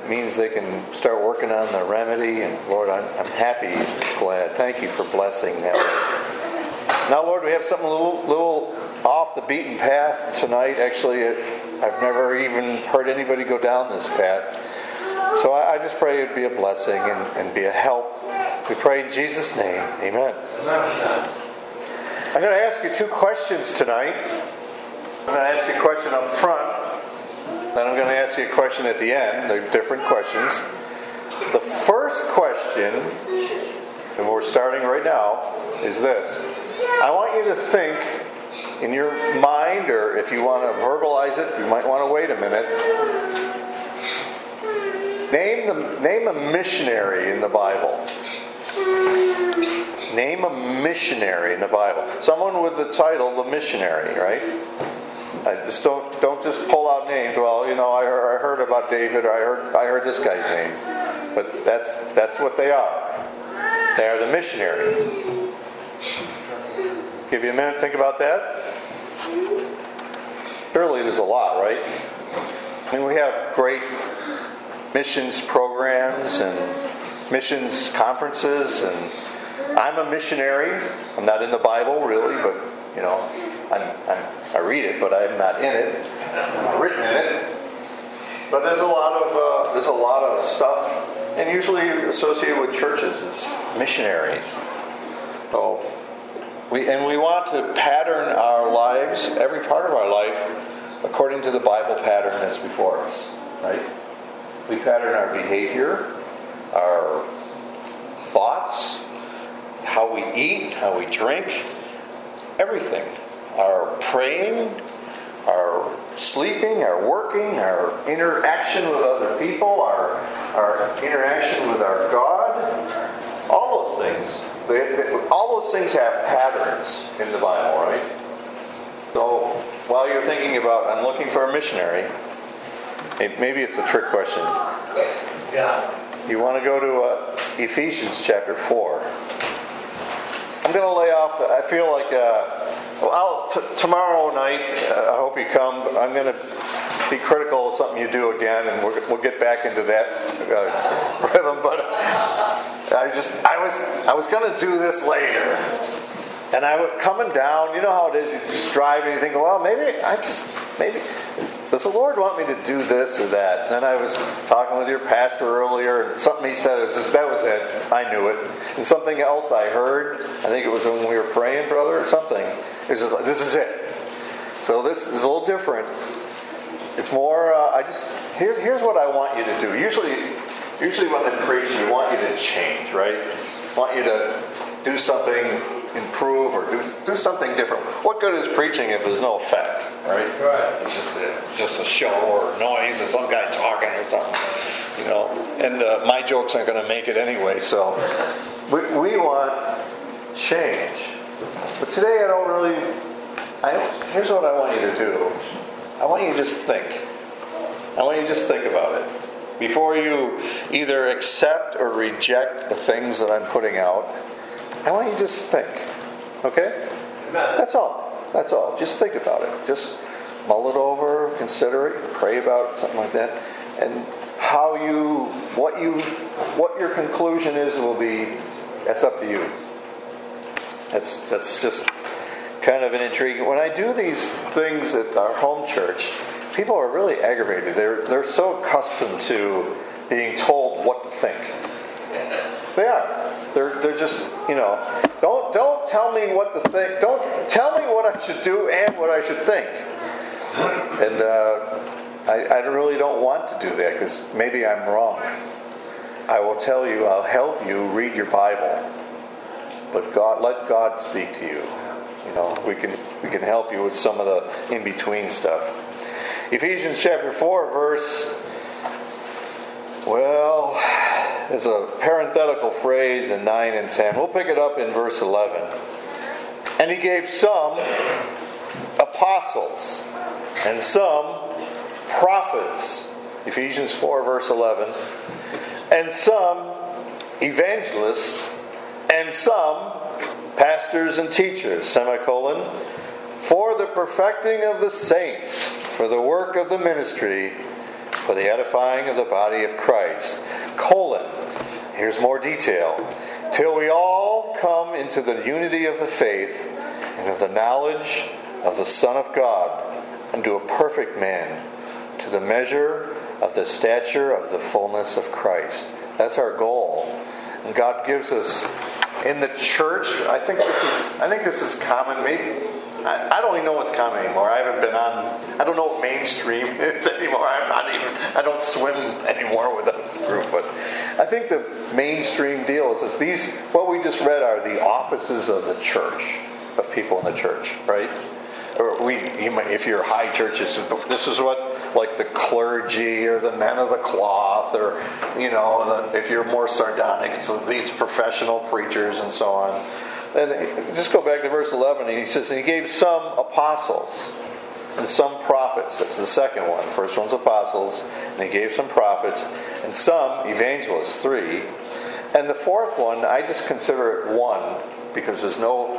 it means they can start working on the remedy. And Lord, I'm happy, glad. Thank you for blessing them. Now, Lord, we have something a little off the beaten path tonight. Actually, I've never even heard anybody go down this path. So I just pray it would be a blessing and be a help. We pray in Jesus' name. Amen. I'm going to ask you 2 questions tonight. I'm going to ask you a question up front. Then I'm going to ask you a question at the end. They're different questions. The first question, and we're starting right now, is this. I want you to think in your mind, or if you want to verbalize it, you might want to wait a minute. Name a missionary in the Bible. Name a missionary in the Bible. Someone with the title, the missionary, right? I just don't just pull out names. Well, I heard about David, or I heard this guy's name. But that's what they are. They are the missionary. Give you a minute to think about that. Surely there's a lot, right? I mean, we have great missions programs and missions conferences, and I'm a missionary. I'm not in the Bible really, but I read it, but I'm not in it. I'm written in it. But there's a lot of stuff, and usually associated with churches as missionaries. So we want to pattern our lives, every part of our life, according to the Bible pattern that's before us, right? We pattern our behavior, our thoughts, how we eat, how we drink, everything. Our praying, our sleeping, our working, our interaction with other people, our interaction with our God, all those things. All those things have patterns in the Bible, right? So while you're thinking about, I'm looking for a missionary, maybe it's a trick question. Yeah. You want to go to Ephesians chapter 4. I'm going to lay off, I feel like, tomorrow night, I hope you come, I'm going to be critical of something you do again, and we'll get back into that rhythm, but I was going to do this later. And I was coming down, you know how it is, you just drive and you think, well, maybe does the Lord want me to do this or that? And then I was talking with your pastor earlier, and something he said, that was it. I knew it. And something else I heard, I think it was when we were praying, brother, or something. It was just like, this is it. So this is a little different. It's more, here's what I want you to do. Usually when I preach, we want you to change, right? I want you to do something, improve, or do something different. What good is preaching if there's no effect, right? It's just a show or noise or some guy talking or something, And my jokes aren't going to make it anyway, so we want change. But today here's what I want you to do. I want you to just think. I want you to just think about it. Before you either accept or reject the things that I'm putting out, I want you to just think. Okay? That's all. Just think about it. Just mull it over, consider it, pray about it, something like that. And what your conclusion is will be, that's up to you. That's just kind of an intrigue. When I do these things at our home church, people are really aggravated. They're so accustomed to being told what to think. They are. They're just, don't tell me what to think. Don't tell me what I should do and what I should think. And I really don't want to do that because maybe I'm wrong. I will tell you, I'll help you read your Bible. But let God speak to you. We can help you with some of the in-between stuff. Ephesians chapter 4, there's a parenthetical phrase in 9 and 10. We'll pick it up in verse 11. And he gave some apostles and some prophets, Ephesians 4 verse 11, and some evangelists, and some pastors and teachers, for the perfecting of the saints, for the work of the ministry, for the edifying of the body of Christ. Here's more detail. Till we all come into the unity of the faith and of the knowledge of the Son of God, unto a perfect man, to the measure of the stature of the fullness of Christ. That's our goal. And God gives us in the church. I think this is common. Maybe I don't even know what's common anymore. I haven't been on. I don't know what mainstream is anymore. I don't swim anymore with this group. But I think the mainstream deal is these. What we just read are the offices of the church, of people in the church, right? Or if you're high church, this is what, like the clergy or the men of the cloth, or if you're more sardonic, so these professional preachers and so on. And just go back to verse 11. He says, and he gave some apostles and some prophets. That's the second one. First one's apostles, and he gave some prophets, and some evangelists, 3. And the fourth one, I just consider it 1 because there's no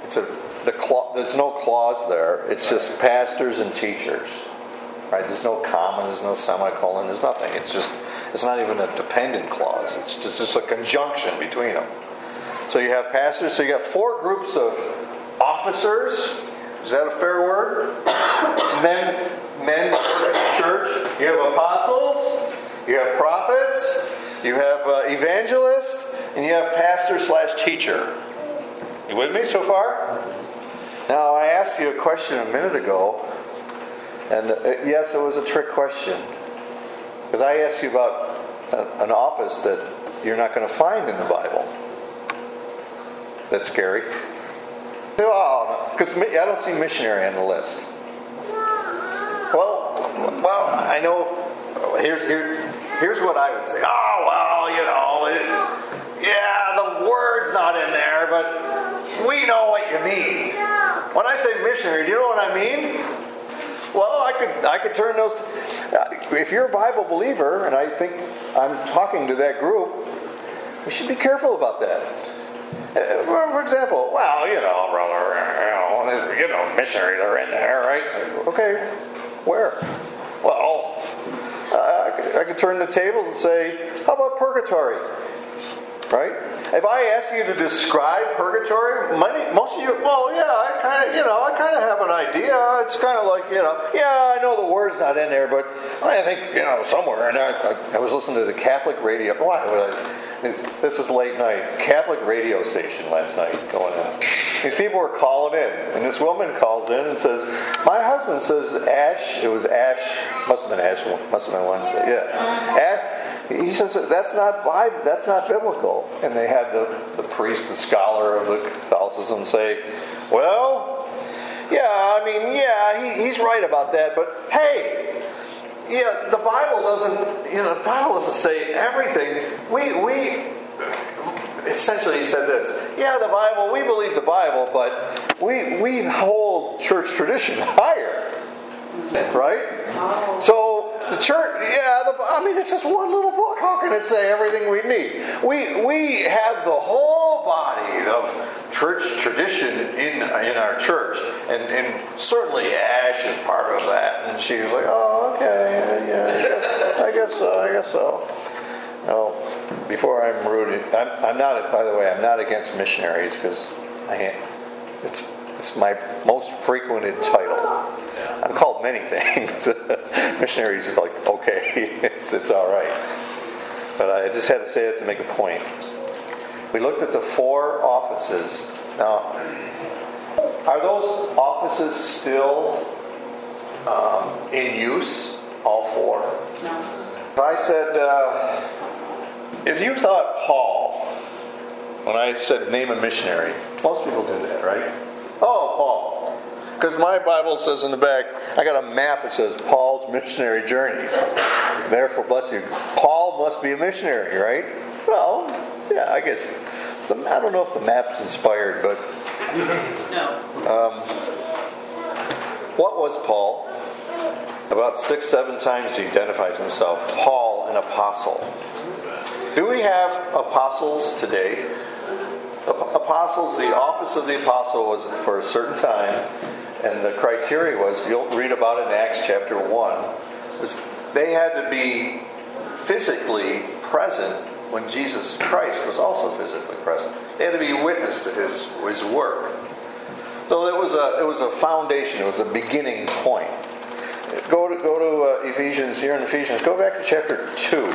clause there. It's just pastors and teachers. Right? There's no comma, there's no semicolon, there's nothing. It's not even a dependent clause. It's just a conjunction between them. So you have pastors, so you got 4 groups of officers. Is that a fair word? Men in the church. You have apostles, you have prophets, you have evangelists, and you have pastor/teacher. You with me so far? Now, I asked you a question a minute ago, and yes, it was a trick question. Because I asked you about an office that you're not going to find in the Bible. That's scary. Oh, because I don't see missionary on the list. Well, I know. Here's what I would say. The word's not in there, but we know what you mean. When I say missionary, do you know what I mean? Well, I could turn those. If you're a Bible believer, and I think I'm talking to that group, we should be careful about that. For example, missionaries are in there, right? Okay, where? Well, I could turn the tables and say, how about purgatory? Right? If I ask you to describe purgatory, most of you, I kind of have an idea. It's kind of like, I know the word's not in there, but I think, somewhere. And I was listening to the Catholic radio. This is late night. Catholic radio station last night going on. These people were calling in, and this woman calls in and says, my husband says Ash, it was Ash, must have been Wednesday, yeah. Ash, he says that's not biblical. And they had the priest, the scholar of the Catholicism say, he's right about that, but hey, the Bible doesn't say everything. We essentially said this. The Bible, we believe the Bible, but we hold church tradition higher. Right? Oh. So the church, it's just one little book. How can it say everything we need? We have the whole body of church tradition in our church, and certainly Ash is part of that. And she was like, "Oh, okay, yeah, I guess so." No, before I'm rude, I'm not. By the way, I'm not against missionaries because it's my most frequented title. I'm called many things. Missionaries is like, okay, it's all right. But I just had to say it to make a point. We looked at the 4 offices. Now, are those offices still in use, all 4? No. If I said, if you thought Paul, when I said name a missionary, most people do that, right? Oh, Paul. Because my Bible says in the back, I got a map that says Paul's missionary journeys. Therefore, bless you, Paul must be a missionary, right? Well, yeah, I guess. I don't know if the map's inspired, but... No. What was Paul? About 6-7 times he identifies himself. Paul, an apostle. Do we have apostles today? Apostles, the office of the apostle was for a certain time, and the criteria was, you'll read about it in Acts chapter 1, was they had to be physically present when Jesus Christ was also physically present. They had to be witness to his work. So it was a foundation. It was a beginning point. Go to Ephesians. Here in Ephesians, go back to chapter 2.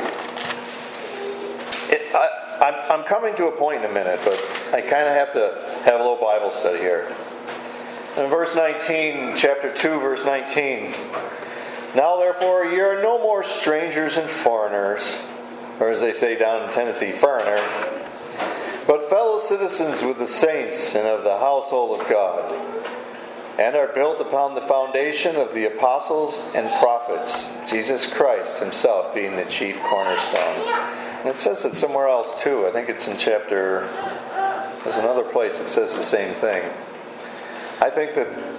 I'm coming to a point in a minute, but I kind of have to have a little Bible study here. In verse 19, chapter 2, verse 19. Now therefore, ye are no more strangers and foreigners, or as they say down in Tennessee, foreigners, but fellow citizens with the saints and of the household of God, and are built upon the foundation of the apostles and prophets, Jesus Christ himself being the chief cornerstone. And it says it somewhere else too. I think it's in chapter... There's another place that says the same thing. I think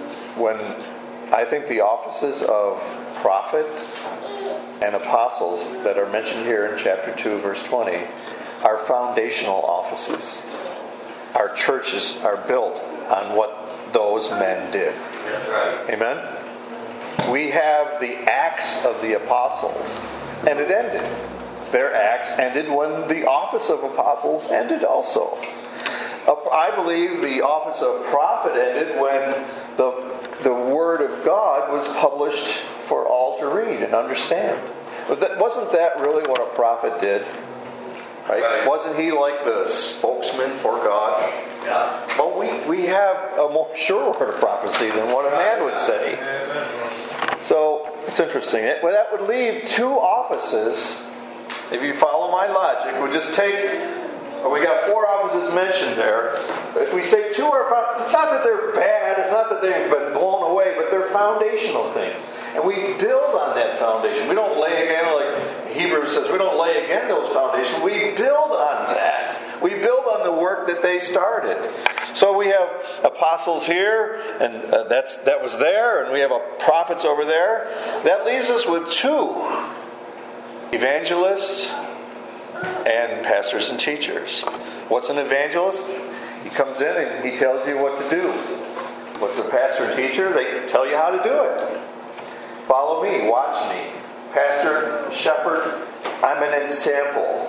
the offices of prophet and apostles that are mentioned here in chapter 2, verse 20, are foundational offices. Our churches are built on what those men did. That's right. Amen? We have the Acts of the Apostles, and it ended. Their Acts ended when the office of apostles ended also. I believe the office of prophet ended when the Word of God was published for all to read and understand. But wasn't that really what a prophet did? Right? Wasn't he like the spokesman for God? Yeah. Well, we have a more sure word of prophecy than what a man would say. So, it's interesting. Well, that would leave two offices. If you follow my logic, we just take... We got 4 offices mentioned there. If we say 2 are... It's not that they're bad. It's not that they've been blown away. But they're foundational things. And we build on that foundation. We don't lay again, like Hebrews says, we don't lay again those foundations. We build on that. We build on the work that they started. So we have apostles here, and that was there, and we have prophets over there. That leaves us with 2. Evangelists and pastors and teachers. What's an evangelist? He comes in and he tells you what to do. What's a pastor and teacher? They tell you how to do it. Follow me, watch me. Pastor, shepherd, I'm an example.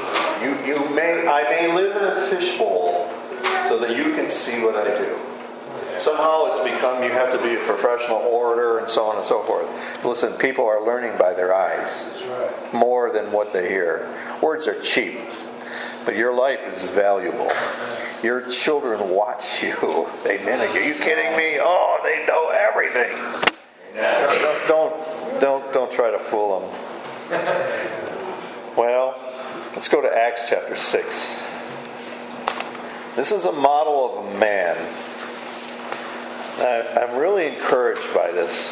I may live in a fishbowl so that you can see what I do. Somehow it's become you have to be a professional orator and so on and so forth. Listen, people are learning by their eyes more than what they hear. Words are cheap, but your life is valuable. Your children watch you. They mimic you. Are you kidding me? Oh, they know everything. Don't try to fool them. Well, let's go to Acts chapter 6. This is a model of a man. I'm really encouraged by this.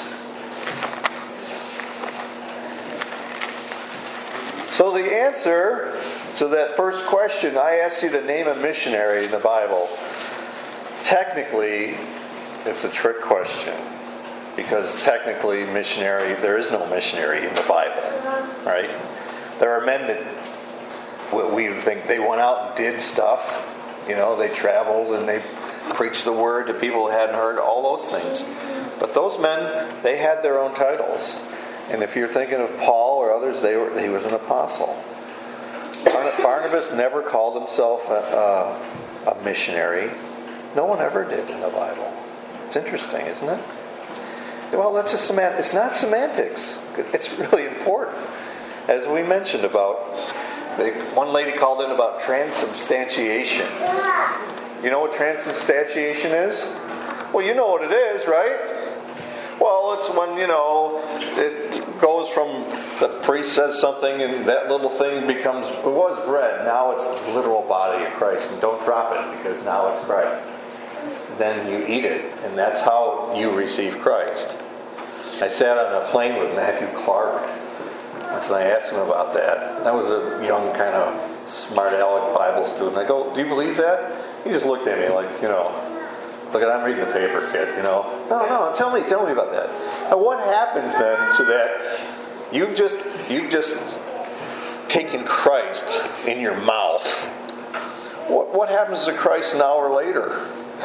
So the answer to that first question, I asked you to name a missionary in the Bible. Technically, it's a trick question. Because technically, there is no missionary in the Bible. Right? There are men that we think they went out and did stuff. They traveled and they preached the word to people who hadn't heard, all those things. But those men, they had their own titles. And if you're thinking of Paul or others, he was an apostle. Barnabas never called himself a missionary. No one ever did in the Bible. It's interesting, isn't it? Well, that's just semantics. It's not semantics. It's really important. As we mentioned about, one lady called in about transubstantiation. You know what transubstantiation is? Well, you know what it is, right? Well, it's when, it goes from the priest says something and that little thing it was bread, now it's the literal body of Christ. And don't drop it because now it's Christ. Then you eat it, and that's how you receive Christ. I sat on a plane with Matthew Clark. That's when I asked him about that. That was a young kind of smart aleck Bible student. I go, do you believe that? He just looked at me like, look, I'm reading the paper, kid, No, tell me about that. Now, what happens then to that? You've just taken Christ in your mouth. What happens to Christ an hour later?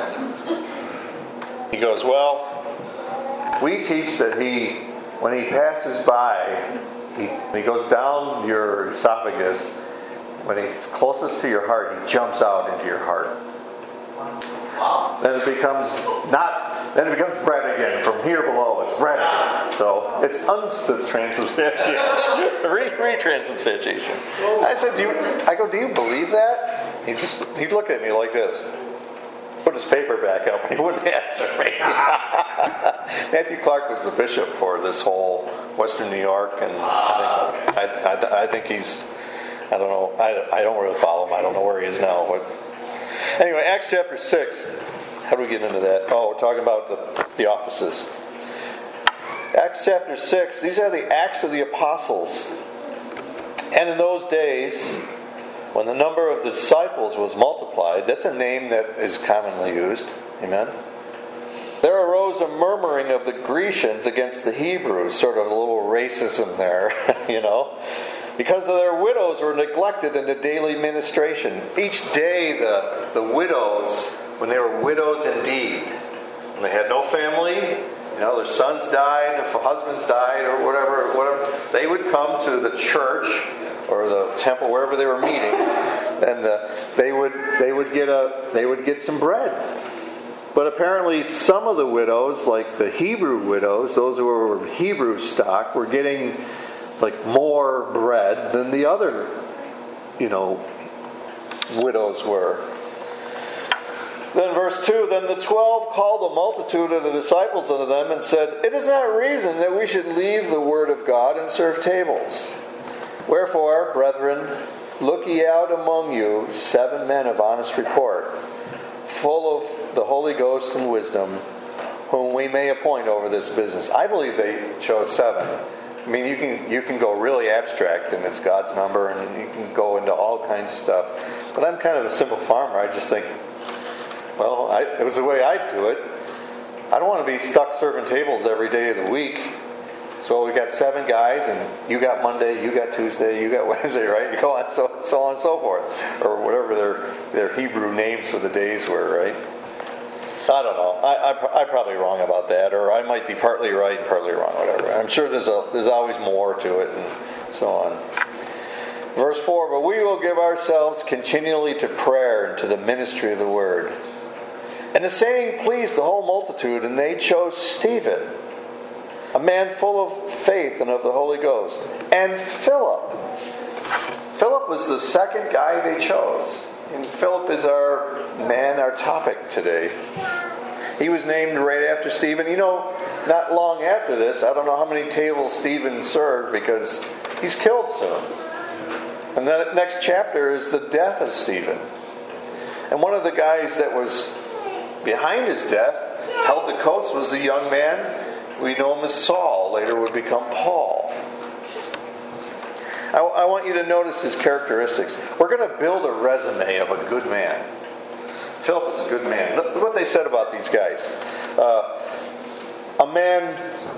He goes, well, we teach that when he passes by, He goes down your esophagus. When he's closest to your heart, he jumps out into your heart. Then it becomes bread again. From here below, it's bread again. So it's transubstantiation. Retransubstantiation. I said, do you believe that? He'd look at me like this. Put his paper back up, and he wouldn't answer me. Matthew Clark was the bishop for this whole Western New York, and I think he's, I don't know, I don't really follow him. I don't know where he is now. But anyway, Acts chapter 6. How do we get into that? Oh, we're talking about the offices. Acts chapter 6. These are the Acts of the Apostles. And in those days, when the number of the disciples was multiplied, that's a name that is commonly used. Amen. There arose a murmuring of the Grecians against the Hebrews, sort of a little racism there, because of their widows were neglected in the daily ministration. Each day the widows, when they were widows indeed, when they had no family, their sons died, their husbands died, or whatever, they would come to the church or the temple, wherever they were meeting, and they would get some bread. But apparently some of the widows, like the Hebrew widows, those who were Hebrew stock, were getting more bread than the other, widows were. Then verse 2, then the 12 called the multitude of the disciples unto them and said, it is not reason that we should leave the word of God and serve tables. Wherefore, brethren, look ye out among you 7 men of honest report, full of the Holy Ghost and wisdom, whom we may appoint over this business. I believe they chose 7. I mean, you can go really abstract, and it's God's number, and you can go into all kinds of stuff. But I'm kind of a simple farmer. I just think, it was the way I'd do it. I don't want to be stuck serving tables every day of the week. So we got 7 guys, and you got Monday, you got Tuesday, you got Wednesday, right? You go on so on and so forth, or whatever their Hebrew names for the days were, right? I don't know. I'm probably wrong about that, or I might be partly right, partly wrong, whatever. I'm sure there's always more to it, and so on. Verse 4, but we will give ourselves continually to prayer and to the ministry of the word. And the saying pleased the whole multitude, and they chose Stephen, a man full of faith and of the Holy Ghost, and Philip. Philip was the second guy they chose. And Philip is our topic today. He was named right after Stephen. Not long after this, I don't know how many tables Stephen served because he's killed soon. And the next chapter is the death of Stephen. And one of the guys that was behind his death, held the coats, was a young man. We know him as Saul, later would become Paul. I want you to notice his characteristics. We're going to build a resume of a good man. Philip is a good man. Look what they said about these guys. A man...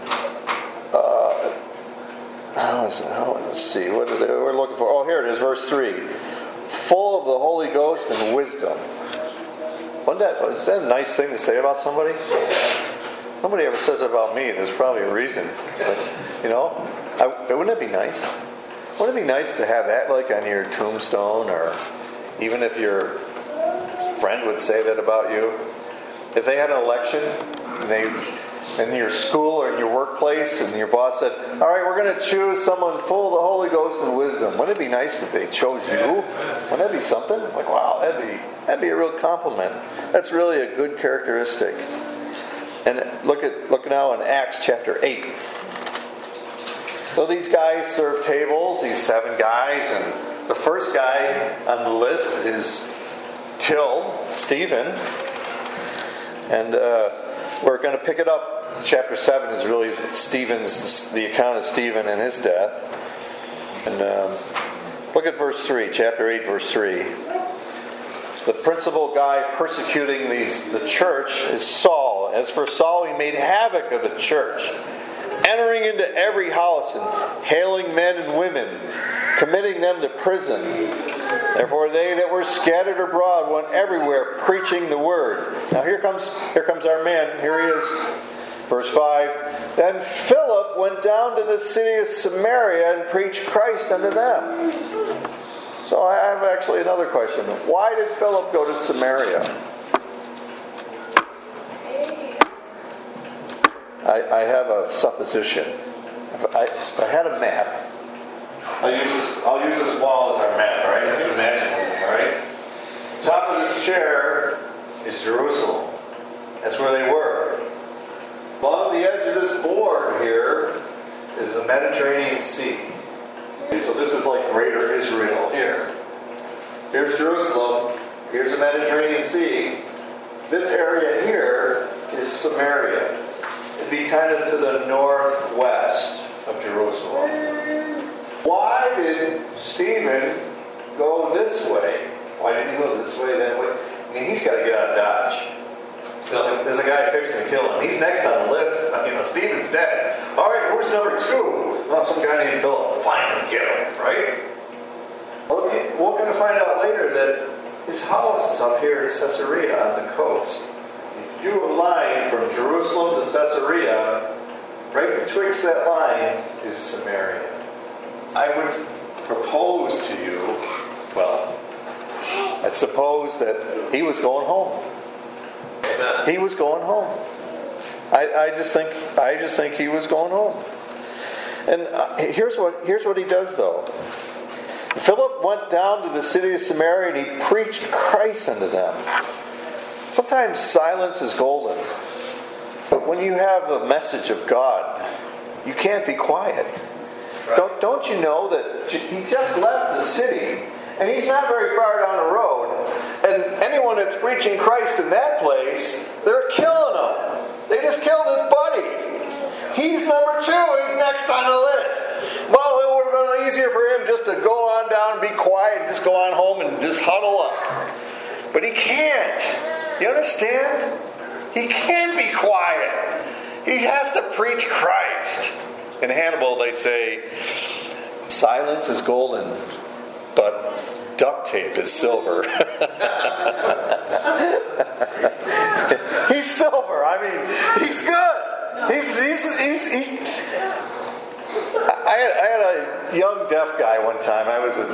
let's see. What we're looking for? Oh, here it is, verse 3. Full of the Holy Ghost and wisdom. Is that a nice thing to say about somebody? Nobody ever says it about me. There's probably a reason. But, wouldn't it be nice? Wouldn't it be nice to have that on your tombstone, or even if your friend would say that about you? If they had an election, and in your school or in your workplace, and your boss said, all right, we're going to choose someone full of the Holy Ghost and wisdom. Wouldn't it be nice if they chose you? Wouldn't that be something? Wow, that'd be a real compliment. That's really a good characteristic. And look now in Acts chapter 8. So these guys serve tables, these 7 guys, and the first guy on the list is killed, Stephen. And we're going to pick it up. Chapter 7 is really the account of Stephen and his death. And look at verse 3, chapter 8, verse 3. The principal guy persecuting the church is Saul. As for Saul, he made havoc of the church, entering into every house and hailing men and women, committing them to prison. Therefore they that were scattered abroad went everywhere preaching the word. Now here comes our man. Here he is. Verse 5, then Philip went down to the city of Samaria and preached Christ unto them. So I have actually another question. Why did Philip go to Samaria? I have a supposition. If I had a map. I'll use this wall as our map, right? That's imaginary, all right? Top of this chair is Jerusalem. That's where they were. Along the edge of this board here is the Mediterranean Sea. Okay, so this is like Greater Israel here. Here's Jerusalem. Here's the Mediterranean Sea. This area here is Samaria. It'd be kind of to the northwest of Jerusalem. Why did Stephen go this way? Why didn't he go this way, that way? I mean, he's got to get out of Dodge. There's a guy fixing to kill him. He's next on the list. Stephen's dead. All right, who's number 2? Well, some guy named Philip. Find him, get him, right? Well, we're going to find out later that his house is up here in Caesarea on the coast. If you drew a line from Jerusalem to Caesarea, right betwixt that line is Samaria. I would propose to you, well, let's suppose that he was going home. Amen. He was going home. I just think he was going home. And here's what he does though. Philip went down to the city of Samaria and he preached Christ unto them. Sometimes silence is golden. But when you have a message of God, you can't be quiet. Right. Don't you know that he just left the city and he's not very far down the road, and anyone that's preaching Christ in that place, they're killing him. They just killed his buddy. He's number 2. He's next on the list. Well, it would have been easier for him just to go on down and be quiet and just go on home and just huddle up. But he can't. You understand? He can't be quiet. He has to preach Christ. In Hannibal, they say, silence is golden, but duct tape is silver. He's silver. I mean, he's good. He's I had a young deaf guy one time. I was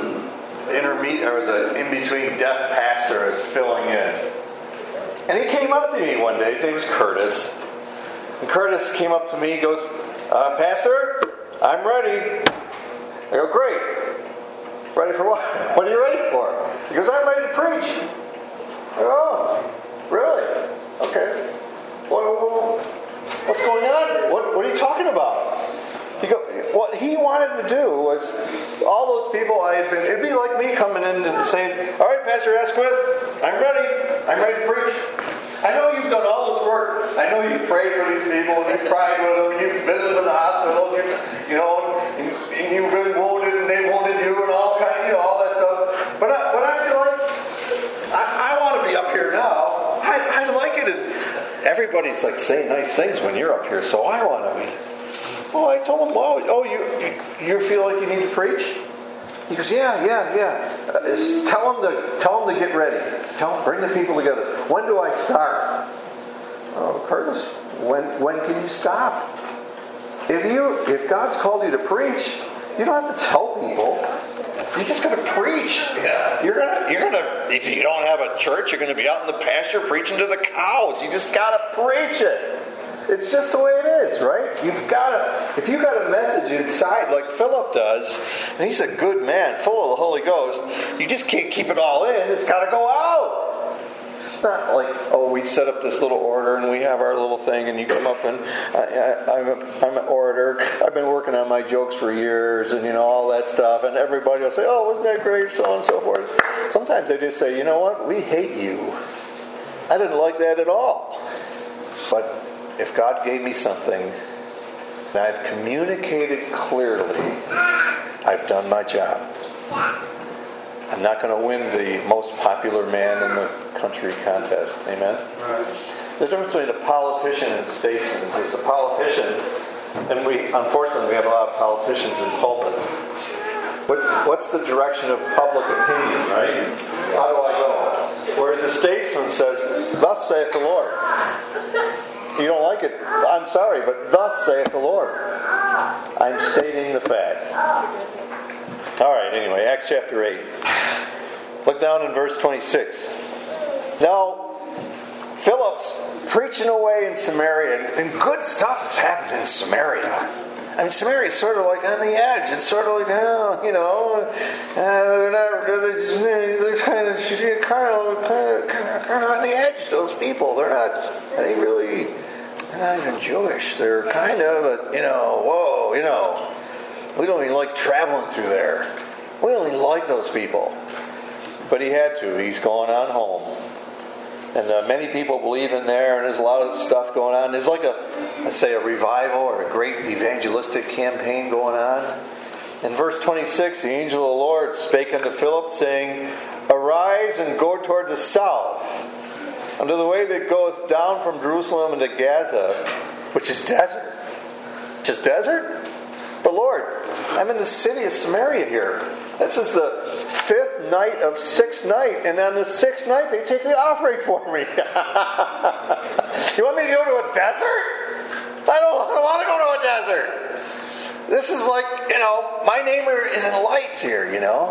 an in-between deaf pastor. I was filling in. And he came up to me one day. His name was Curtis. And Curtis came up to me. He goes, Pastor, I'm ready. I go, great. Ready for what? What are you ready for? He goes, I'm ready to preach. I go, oh, really? Okay. What's going on here? What are you talking about? What he wanted to do was, all those people it'd be like me coming in and saying, all right, Pastor Asquith, I'm ready to preach. I know you've done all this work. I know you've prayed for these people, and you've cried with them, and you've visited them in the hospital, and you've been wounded, and they've wounded you, and all that stuff. But I feel like I want to be up here now. I like it. And everybody's like saying nice things when you're up here, so I want to be. Well, I told him, you feel like you need to preach? He goes, yeah. Tell them to get ready. Bring the people together. When do I start? Oh, Curtis, when can you stop? If God's called you to preach, you don't have to tell people. You're just going to preach. Yeah. You're gonna. If you don't have a church, you're going to be out in the pasture preaching to the cows. You just got to preach it. It's just the way it is, right? If you've got a message inside like Philip does, and he's a good man, full of the Holy Ghost, you just can't keep it all in. It's got to go out. It's not like, we set up this little order and we have our little thing and you come up and I'm an orator. I've been working on my jokes for years and all that stuff, and everybody will say, oh, wasn't that great, so on and so forth. Sometimes they just say, you know what, we hate you. I didn't like that at all. But if God gave me something and I've communicated clearly, I've done my job. I'm not going to win the most popular man in the country contest. Amen? Right. The difference between a politician and a statesman is a politician, and unfortunately we have a lot of politicians in pulpits. What's the direction of public opinion, right? How do I go? Whereas a statesman says, thus saith the Lord. You don't like it? I'm sorry, but thus saith the Lord. I'm stating the fact. All right, anyway, Acts chapter 8. Look down in verse 26. Now, Philip's preaching away in Samaria, and good stuff is happening in Samaria. I mean, Samaria is sort of like on the edge. It's sort of like, they're kind of on the edge. Those people, they're not even Jewish. They're kind of, we don't even like traveling through there. We don't even like those people. But he had to. He's going on home. And many people believe in there, and there's a lot of stuff going on. There's like a revival or a great evangelistic campaign going on. In verse 26, the angel of the Lord spake unto Philip, saying, Arise and go toward the south, unto the way that goeth down from Jerusalem into Gaza, which is desert. Just desert? But Lord, I'm in the city of Samaria here. This is the 5th night of 6th night, and on the 6th night they take the offering for me. You want me to go to a desert? I don't want to go to a desert. This is like, my name is in lights here,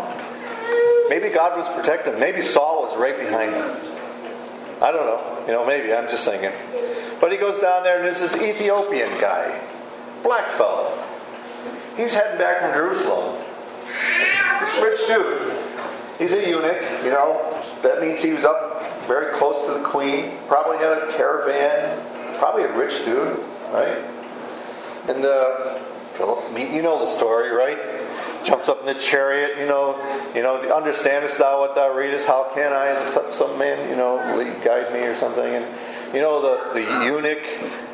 Maybe God was protecting him. Maybe Saul was right behind him. I don't know. Maybe. I'm just thinking. But he goes down there, and there's this Ethiopian guy. Black fellow. He's heading back from Jerusalem. Rich dude. He's a eunuch, That means he was up very close to the queen. Probably had a caravan. Probably a rich dude, right? And Philip, you know the story, right? Jumps up in the chariot, understandest thou what thou readest? How can I? Some man, guide me or something. And the eunuch,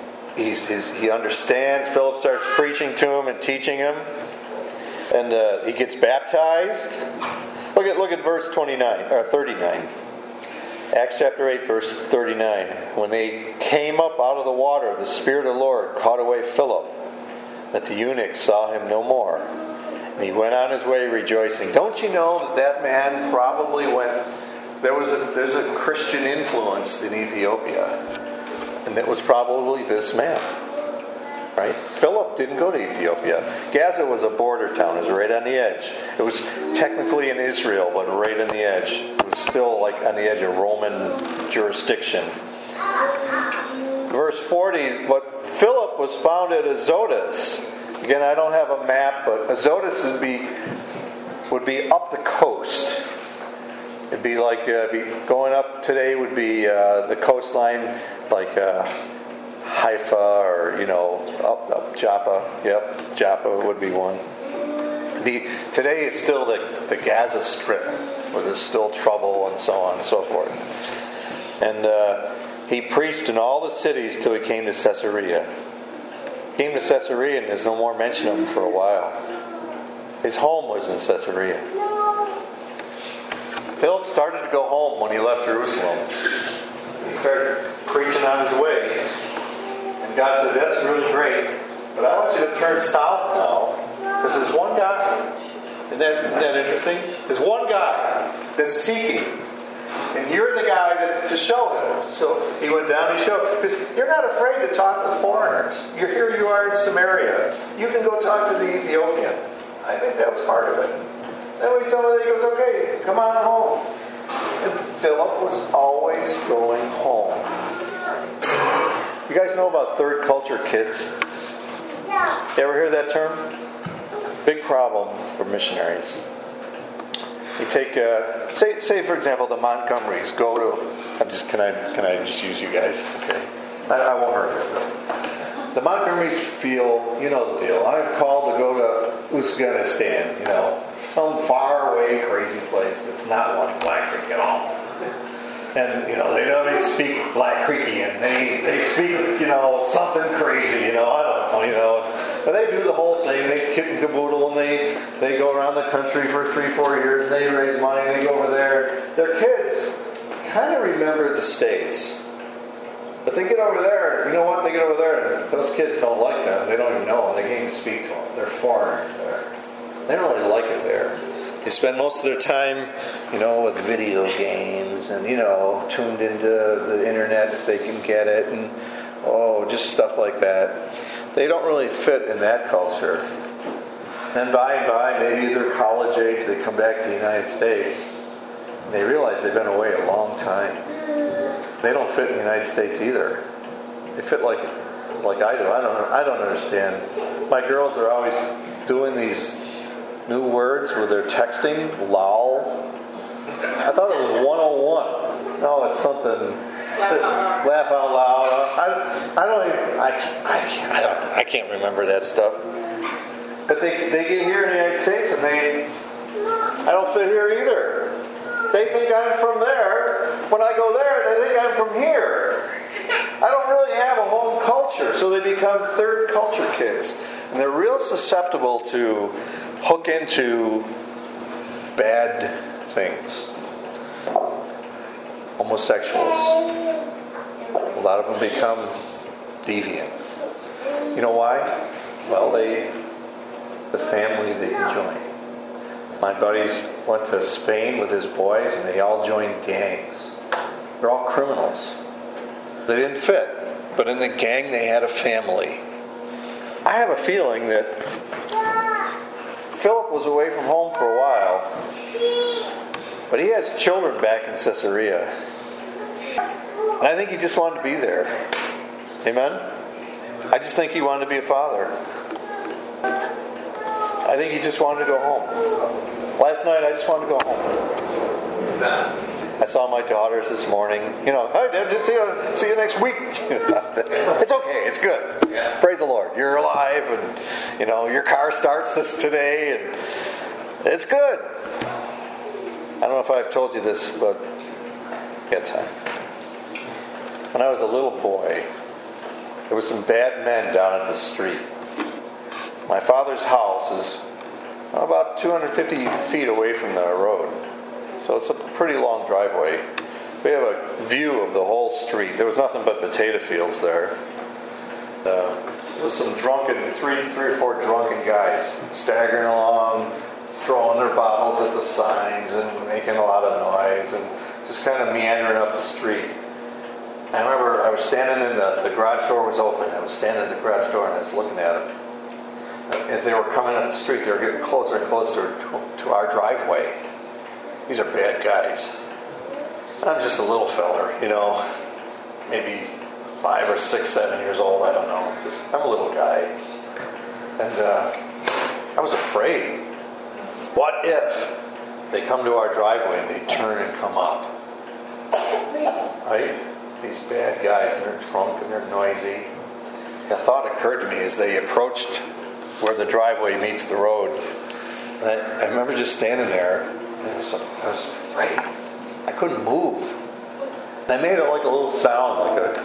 he understands. Philip starts preaching to him and teaching him. And he gets baptized. Look at verse 29 or 39. Acts chapter 8, verse 39. When they came up out of the water, the Spirit of the Lord caught away Philip, that the eunuch saw him no more. And he went on his way rejoicing. Don't you know that man probably went... There's a Christian influence in Ethiopia. And it was probably this man. Right? Philip didn't go to Ethiopia. Gaza was a border town. It was right on the edge. It was technically in Israel, but right on the edge. It was still like on the edge of Roman jurisdiction. Verse 40, but Philip was found at Azotus. Again, I don't have a map, but Azotus would be up the coast. It'd be like going up today would be the coastline, like Haifa or up Joppa. Yep, Joppa would be one. Today it's still the Gaza Strip, where there's still trouble and so on and so forth. And he preached in all the cities till he came to Caesarea. Came to Caesarea, and there's no more mention of him for a while. His home was in Caesarea. Philip started to go home when he left Jerusalem. He started preaching on his way. And God said, that's really great, but I want you to turn south now. Because there's one guy. Isn't that interesting? There's one guy that's seeking. And you're the guy to show him. So he went down and showed. Because you're not afraid to talk with foreigners. Here you are in Samaria. You can go talk to the Ethiopian. I think that was part of it. Then we tell him, he goes, okay, come on home. And Philip was always going home. You guys know about third culture kids? You ever hear that term? Big problem for missionaries. You take, say for example, the Montgomerys go to. Can I just use you guys? Okay, I won't hurt you. The Montgomerys feel, you know the deal. I'm called to go to Uzbekistan, some far away, crazy place that's not like Black Creek at all. And they don't speak Black Creekian. They speak something crazy. I don't know. But they do the whole thing. They kit and caboodle, and they go around the country for 3-4 years. And they raise money. And they go over there. Their kids kind of remember the States, but they get over there. You know what? They get over there, and those kids don't like them. They don't even know them. They can't even speak to them. They're foreigners there. They don't really like it there. They spend most of their time, with video games and, tuned into the internet if they can get it. And just stuff like that. They don't really fit in that culture. And by and by, maybe they're college age, they come back to the United States, and they realize they've been away a long time. They don't fit in the United States either. They fit like I do. I don't understand. My girls are always doing these new words where they're texting, lol. I thought it was 101. No, it's something. Laugh out loud. I can't remember that stuff. But they get here in the United States and I don't fit here either. They think I'm from there. When I go there, they think I'm from here. I don't really have a home culture, so they become third culture kids. And they're real susceptible to hook into bad things. Homosexuals. A lot of them become deviant. You know why? Well, the family they can join. My buddies went to Spain with his boys and they all joined gangs. They're all criminals. They didn't fit, but in the gang they had a family. I have a feeling that Philip was away from home for a while, but he has children back in Caesarea. And I think he just wanted to be there. Amen? I just think he wanted to be a father. I think he just wanted to go home. Last night I just wanted to go home. I saw my daughters this morning. Hey, Dad, just see you next week. It's okay. It's good. Praise the Lord. You're alive, and your car starts today, and it's good. I don't know if I've told you this, but it's time. When I was a little boy, there were some bad men down at the street. My father's house is about 250 feet away from the road. So it's a pretty long driveway. We have a view of the whole street. There was nothing but potato fields there. There was some three or four drunken guys staggering along, throwing their bottles at the signs and making a lot of noise and just kind of meandering up the street. I remember I was standing in the garage door was open. I was standing at the garage door and I was looking at them. As they were coming up the street, they were getting closer and closer to our driveway. These are bad guys. I'm just a little feller, maybe 5 or 6, 7 years old. I don't know. I'm a little guy. And I was afraid. What if they come to our driveway and they turn and come up? Right? These bad guys, and they're drunk and they're noisy. The thought occurred to me as they approached where the driveway meets the road. I remember just standing there, and I was afraid. I couldn't move. And I made it like a little sound, like a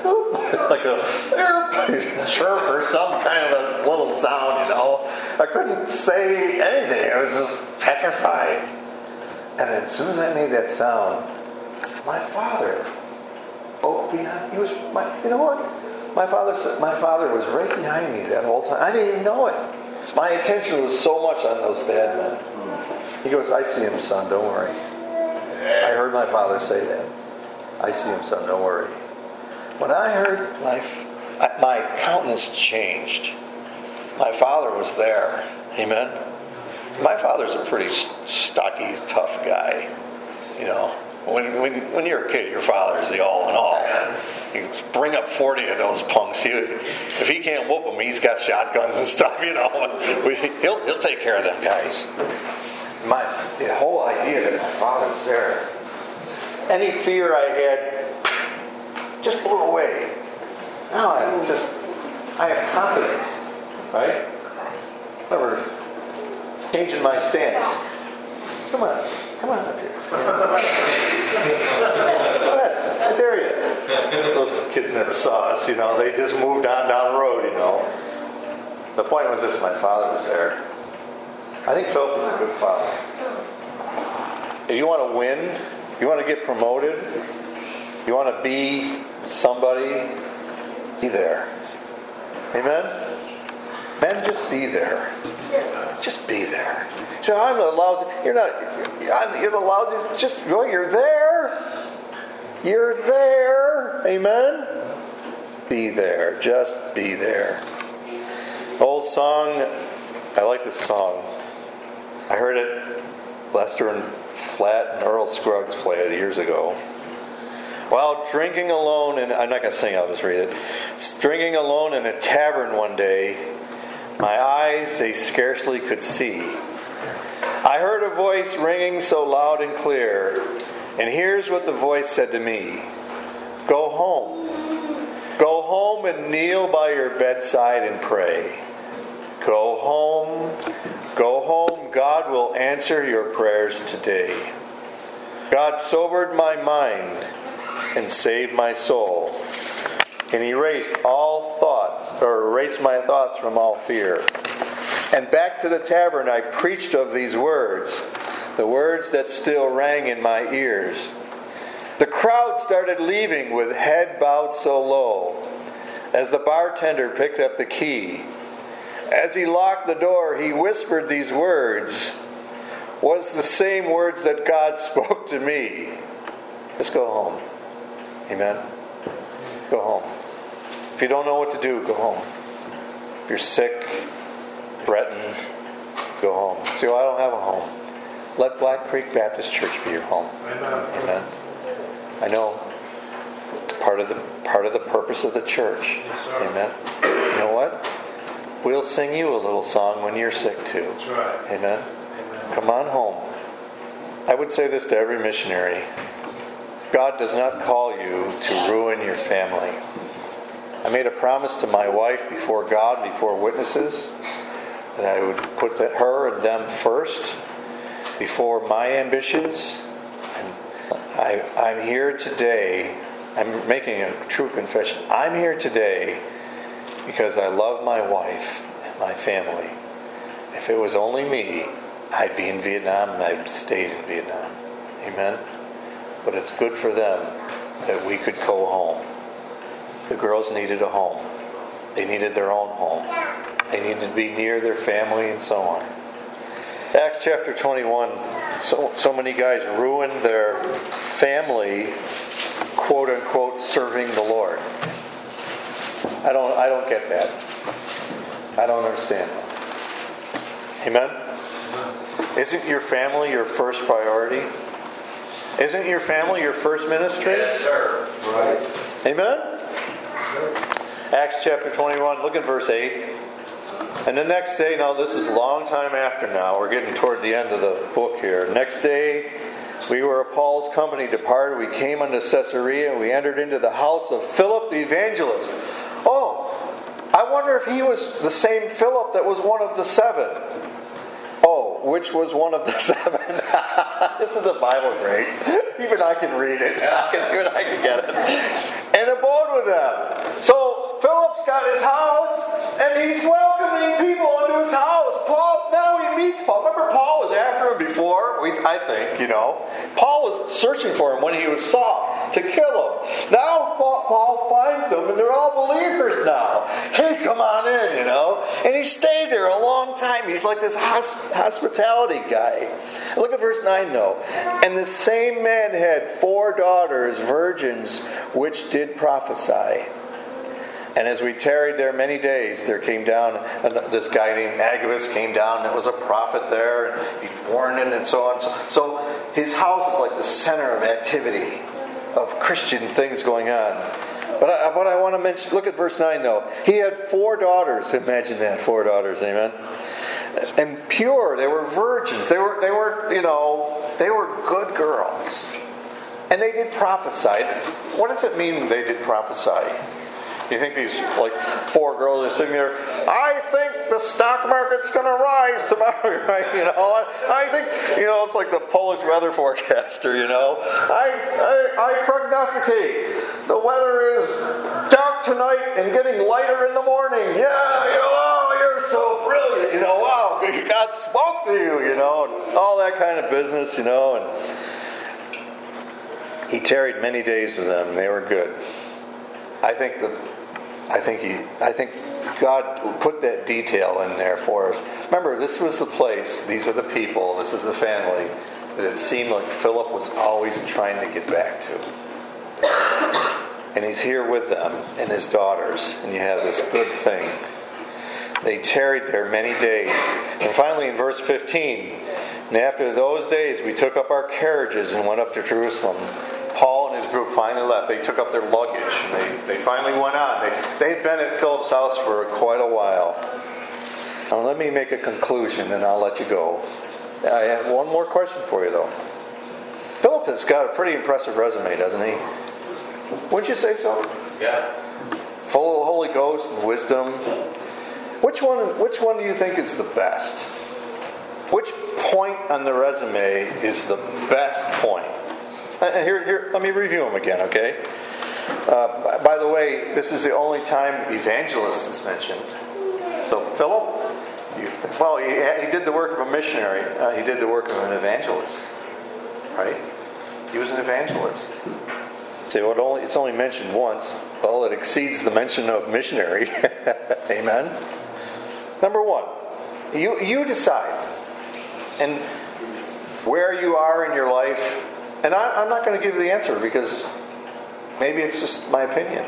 chirp or some kind of a little sound, I couldn't say anything. I was just petrified. And as soon as I made that sound, my father behind. My father was right behind me that whole time. I didn't even know it. My attention was so much on those bad men. He goes, "I see him, son. Don't worry." I heard my father say that. "I see him, son. Don't worry." When I heard my countenance changed. My father was there. Amen. My father's a pretty stocky, tough guy. When you're a kid, your father's the all in all. You bring up 40 of those punks. If he can't whoop them, he's got shotguns and stuff. He'll take care of them guys. The whole idea that my father was there, any fear I had just blew away. Now I have confidence, right? Never changing my stance. Come on up here. Go ahead, I dare you. Those kids never saw us, they just moved on down the road, The point was this: my father was there. I think Philip was a good father. If you want to win, you want to get promoted, you want to be somebody, be there. Amen? Men, just be there. Just be there. So I'm a lousy. You're not. You're a lousy. You're there. You're there. Amen. be there. Just be there. Old song. I like this song. I heard it, Lester and Flatt and Earl Scruggs play it years ago. While drinking alone, and I'm not going to sing, I'll just read it. Drinking alone in a tavern one day, my eyes they scarcely could see. I heard a voice ringing so loud and clear, and here's what the voice said to me. Go home. Go home and kneel by your bedside and pray. Go home. Go home. God will answer your prayers today. God sobered my mind and saved my soul, and erased my thoughts from all fear. And back to the tavern I preached of these words, the words that still rang in my ears. The crowd started leaving with head bowed so low, as the bartender picked up the key. As he locked the door, he whispered these words, was the same words that God spoke to me. Just go home. Amen? Go home. If you don't know what to do, go home. If you're sick, threatened, go home. See, well, I don't have a home. Let Black Creek Baptist Church be your home. Amen. I know it's part of the purpose of the church. Yes, amen. You know what? We'll sing you a little song when you're sick too. That's right. Amen. Come on home. I would say this to every missionary. God does not call you to ruin your family. I made a promise to my wife before God, before witnesses, that I would put her and them first before my ambitions. And I'm here today. I'm making a true confession. I'm here today because I love my wife and my family. If it was only me, I'd be in Vietnam and I'd stayed in Vietnam. Amen? But it's good for them that we could go home. The girls needed a home. They needed their own home. They needed to be near their family and so on. Acts chapter 21. So many guys ruined their family, quote unquote, serving the Lord. I don't get that. I don't understand that. Amen? Isn't your family your first priority? Isn't your family your first ministry? Yes, sir. Right. Amen? Acts chapter 21, look at verse 8. And the next day, now this is a long time after now, we're getting toward the end of the book here. Next day, we were of Paul's company departed. We came unto Caesarea, and we entered into the house of Philip the evangelist. Oh, I wonder if he was the same Philip that was one of the seven. Oh, which was one of the seven? Isn't the Bible great? Even I can read it. Even I can get it. And abode with them. So Philip's got his house, and he's welcoming people into his house. Paul, now he meets Paul. Remember, Paul was after him before, I think, Paul was searching for him when he was sought to kill him. Now Paul finds them, and they're all believers now. Hey, come on in, And he stayed there a long time. He's like this hospitality guy. Look at verse 9, though. And the same man had 4 daughters, virgins, which did prophesy. And as we tarried there many days, there came down this guy named Agabus came down. There was a prophet there, and he warned him, and so on. So his house is like the center of activity, of Christian things going on. But what I want to mention, look at verse 9 though. He had 4 daughters. Imagine that, 4 daughters, amen. And pure, they were virgins. They were good girls. And they did prophesy. What does it mean they did prophesy? You think these 4 girls are sitting there, I think the stock market's going to rise tomorrow, right? I think, it's like the Polish weather forecaster, I prognosticate the weather is dark tonight and getting lighter in the morning. Yeah, you're so brilliant, wow, God spoke to you, and all that kind of business, and he tarried many days with them, and they were good. I think God put that detail in there for us. Remember, this was the place, these are the people, this is the family that it seemed like Philip was always trying to get back to. and he's here with them and his daughters, and you have this good thing. They tarried there many days. And finally in verse 15, and after those days we took up our carriages and went up to Jerusalem. Paul and his group finally left. They took up their luggage. And they finally went on. They'd been at Philip's house for quite a while. Now let me make a conclusion and I'll let you go. I have one more question for you though. Philip has got a pretty impressive resume, doesn't he? Wouldn't you say so? Yeah. Full of the Holy Ghost and wisdom. Which one do you think is the best? Which point on the resume is the best point? Here, let me review them again, okay? By the way, this is the only time evangelist is mentioned. So Philip, he did the work of a missionary. He did the work of an evangelist, right? He was an evangelist. Say, well, it's only mentioned once. Well, it exceeds the mention of missionary. Amen. Number one, you decide, and where you are in your life. And I'm not going to give you the answer because maybe it's just my opinion.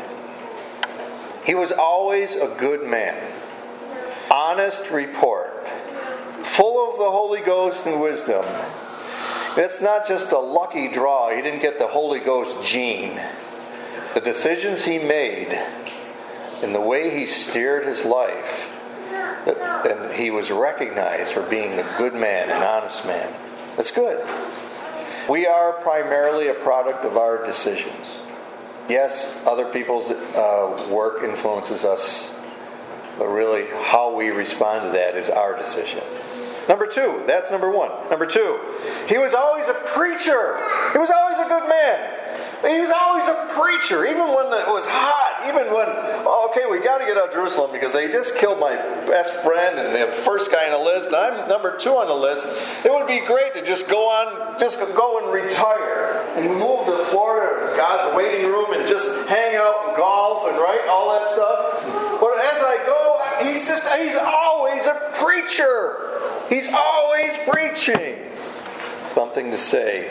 He was always a good man. Honest report. Full of the Holy Ghost and wisdom. It's not just a lucky draw. He didn't get the Holy Ghost gene. The decisions he made and the way he steered his life, and he was recognized for being a good man, an honest man. That's good. We are primarily a product of our decisions. Yes, other people's work influences us, but really how we respond to that is our decision. Number two, that's number one. Number two, he was always a preacher. He was always a good man. He was always a preacher, even when it was hot, even when, we got to get out of Jerusalem because they just killed my best friend and the first guy on the list, and I'm number 2 on the list. It would be great to just go and retire and move to Florida, God's waiting room, and just hang out and golf and all that stuff. But as I go, he's always a preacher. He's always preaching. Something to say.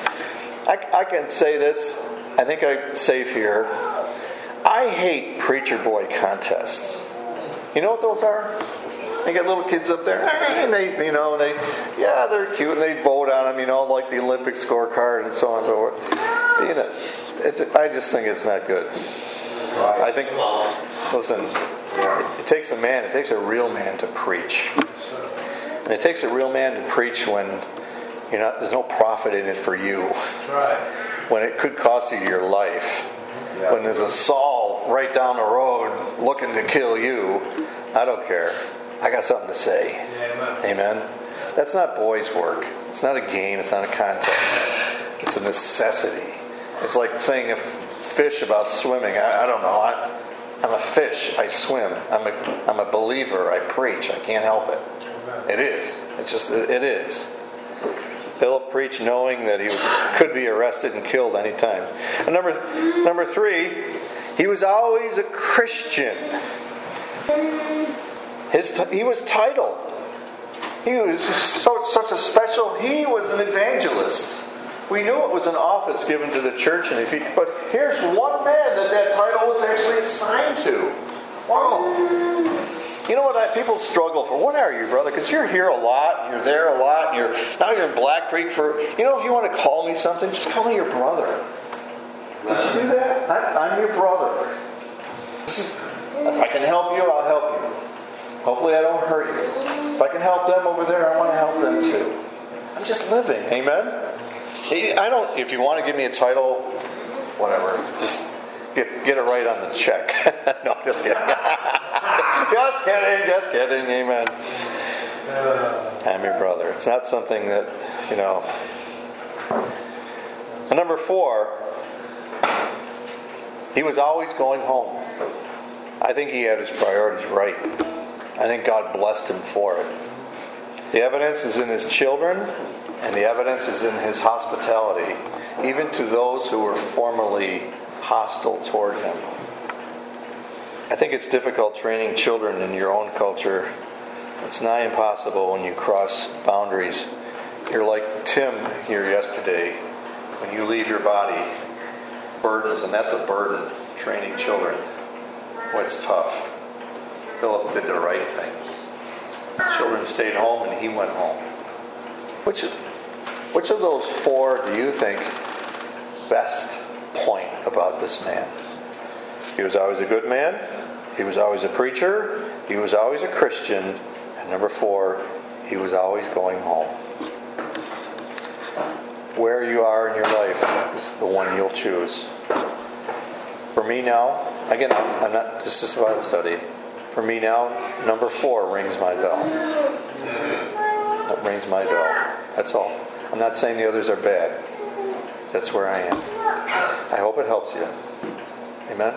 I can say this. I think I'm safe here. I hate preacher boy contests. You know what those are? They get little kids up there, and they're cute, and they vote on them, like the Olympic scorecard and so on and so forth. I just think it's not good. I think, listen, it takes a real man to preach. And it takes a real man to preach when there's no profit in it for you. That's right. When it could cost you your life. Yeah. When there's a Saul right down the road looking to kill you, I don't care. I got something to say. Yeah, amen. That's not boys' work. It's not a game. It's not a contest. It's a necessity. It's like saying a fish about swimming. I don't know. I'm a fish. I swim. I'm a believer. I preach. I can't help it. Amen. It is. It is. Philip preached knowing that he could be arrested and killed any time. And number 3, he was always a Christian. He was titled. He was such a special. He was an evangelist. We knew it was an office given to the church, but here's one man that title was actually assigned to. Wow. You know what people struggle for? What are you, brother? Because you're here a lot, and you're there a lot, and now you're in Black Creek for... if you want to call me something, just call me your brother. Would you do that? I'm your brother. If I can help you, I'll help you. Hopefully I don't hurt you. If I can help them over there, I want to help them too. I'm just living. Amen? If you want to give me a title, whatever, just get it right on the check. No, just kidding. Just kidding. Amen. I'm your brother. It's not something that, And number 4, he was always going home. I think he had his priorities right. I think God blessed him for it. The evidence is in his children, and the evidence is in his hospitality, even to those who were formerly hostile toward him. I think it's difficult training children in your own culture. It's nigh impossible when you cross boundaries. You're like Tim here yesterday. When you leave your body, burdens, and that's a burden. training children. What's tough? Philip did the right thing. Children stayed home and he went home. Which of those four do you think best point about this man? He was always a good man. He was always a preacher. He was always a Christian. And number four, he was always going home. Where you are in your life is the one you'll choose. For me now, again, I'm not, this is a Bible study. For me now, number four rings my bell. That rings my bell. That's all. I'm not saying the others are bad. That's where I am. I hope it helps you. Amen?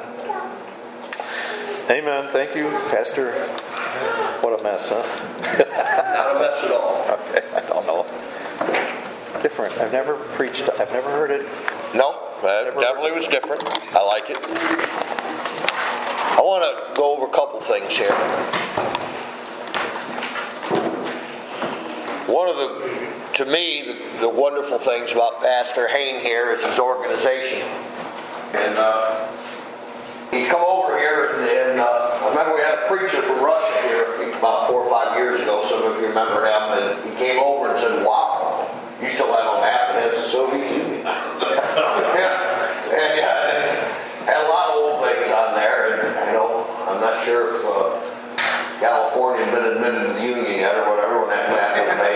Amen. Thank you, Pastor. What a mess, huh? Not a mess at all. Okay, I don't know. Different. I've never preached. I've never heard it. No, that definitely was different. I like it. I want to go over a couple things here. One of to me, the wonderful things about Pastor Hain here is his organization. And he's come over here, and I remember we had a preacher from Russia here about 4 or 5 years ago. Some of you remember him, and he came over and said, "Wow, you still have on that, and it's the Soviet Union." and had a lot of old things on there, and I'm not sure if California had been admitted to the Union yet or whatever when that map was made.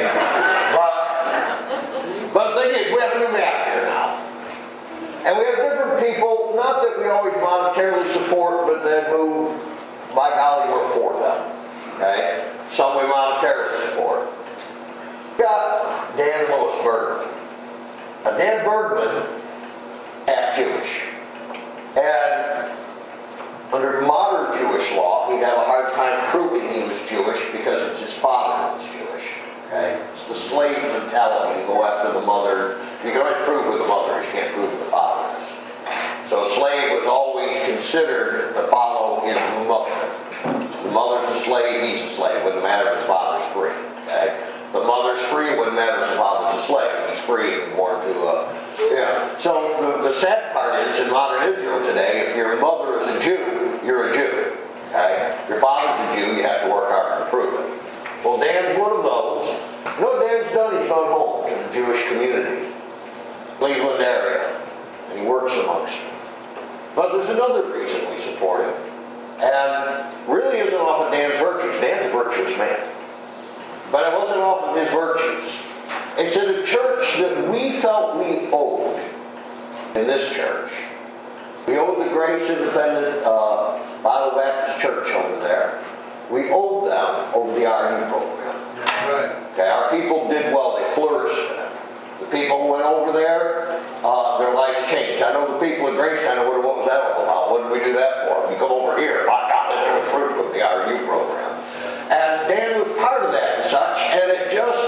But the thing is, we have a new map here now. And we have different people, not that we always monetarily support, but then who, by golly, we're for them. Okay? Some we monetarily support. We got Dan and Lois Bergman. Now, Dan Bergman, half Jewish. And under modern Jewish law, he'd have a hard time proving he was Jewish because it's his father that was Jewish. Okay? It's the slave mentality. You go after the mother. You can always prove with the mother. You can't prove with the father. So a slave was always considered to follow his mother. The mother's a slave, he's a slave. It wouldn't matter if his father's free. Okay? The mother's free, it wouldn't matter if his father's a slave. He's free born to So the sad part is, in modern Israel today, if your mother is a Jew, you're a Jew. Okay? Your father's a Jew, you have to work hard to prove it. Well, Dan's one of those. You know what Dan's done? He's gone home to the Jewish community, Cleveland area, and he works amongst them. But there's another reason we support him, and really isn't off of Dan's virtues. Dan's a virtuous man. But it wasn't off of his virtues. It's in a church that we felt we owed in this church. We owed the Grace Independent Bible Baptist Church over there. We owed them over the RU program. That's right. Okay, our people did well. They flourished in it. The people who went over there, their lives changed. I know the people at Grace kind of wondered, what was that all about? What did we do that for? We come over here. My God, there was fruit with the RU program. And Dan was part of that and such, and it just,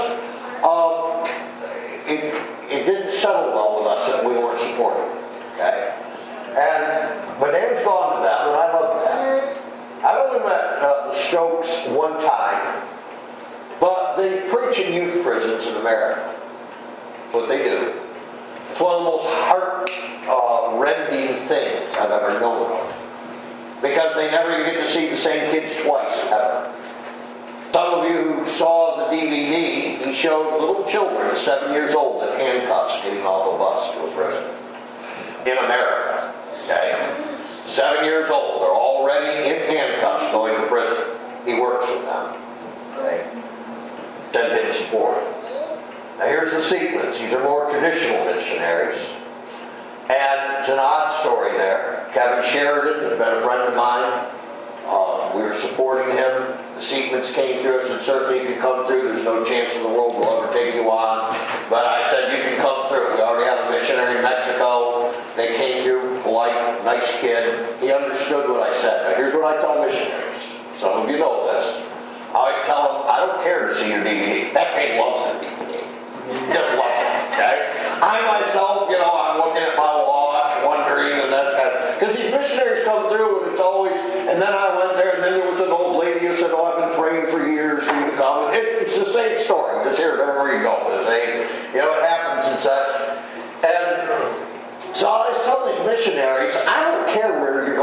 it didn't settle well with us that we weren't supporting. Okay? But Dan's gone to them, and I love that. I've only met the Stokes one time, but they preach in youth prisons in America. That's what they do. It's one of the most heart-rending things I've ever known of. Because they never even get to see the same kids twice, ever. Some of you who saw the DVD, he showed little children, 7 years old, in handcuffs getting off a bus to a prison. In America. Okay? 7 years old. They're already in handcuffs going to prison. He works with them. Okay? Send in support. Now here's the sequence. These are more traditional missionaries. And it's an odd story there. Kevin Sheridan has been a friend of mine. We were supporting him. The sequence came through us, and certainly you can come through. There's no chance in the world we'll ever take you on. But I said, you can come through. We already have a missionary in Mexico. They came through, polite, nice kid. He understood what I said. Now here's what I tell missionaries. Some of you know this. I always tell them, I don't care to see your DVD. That kid loves the DVD. He just loves it. Okay? I myself, I'm looking at my watch, wondering, and that's kind of... Because these missionaries come through, and it's always... And then I went there, and then there was an old lady who said, I've been praying for years for you to come. It's the same story. Just hear it everywhere you go. It happens and such. And so I always tell these missionaries, I don't care where you're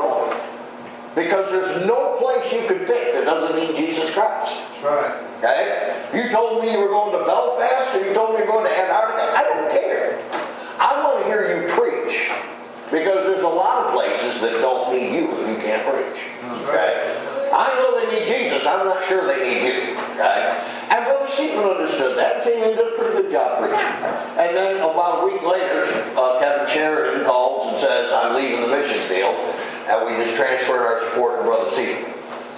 there's no place you could pick that doesn't need Jesus Christ. That's right. Okay? You told me you were going to Belfast, or you told me you were going to Antarctica. I don't care. I want to hear you preach. Because there's a lot of places that don't need you if you can't preach. Okay? I know they need Jesus. I'm not sure they need you. Okay? And Brother Stephen understood that. Came in and did a pretty good job preaching. And then about a week later, Kevin Sheridan calls and says, I'm leaving the mission field. And we just transferred our support to Brother Stephen.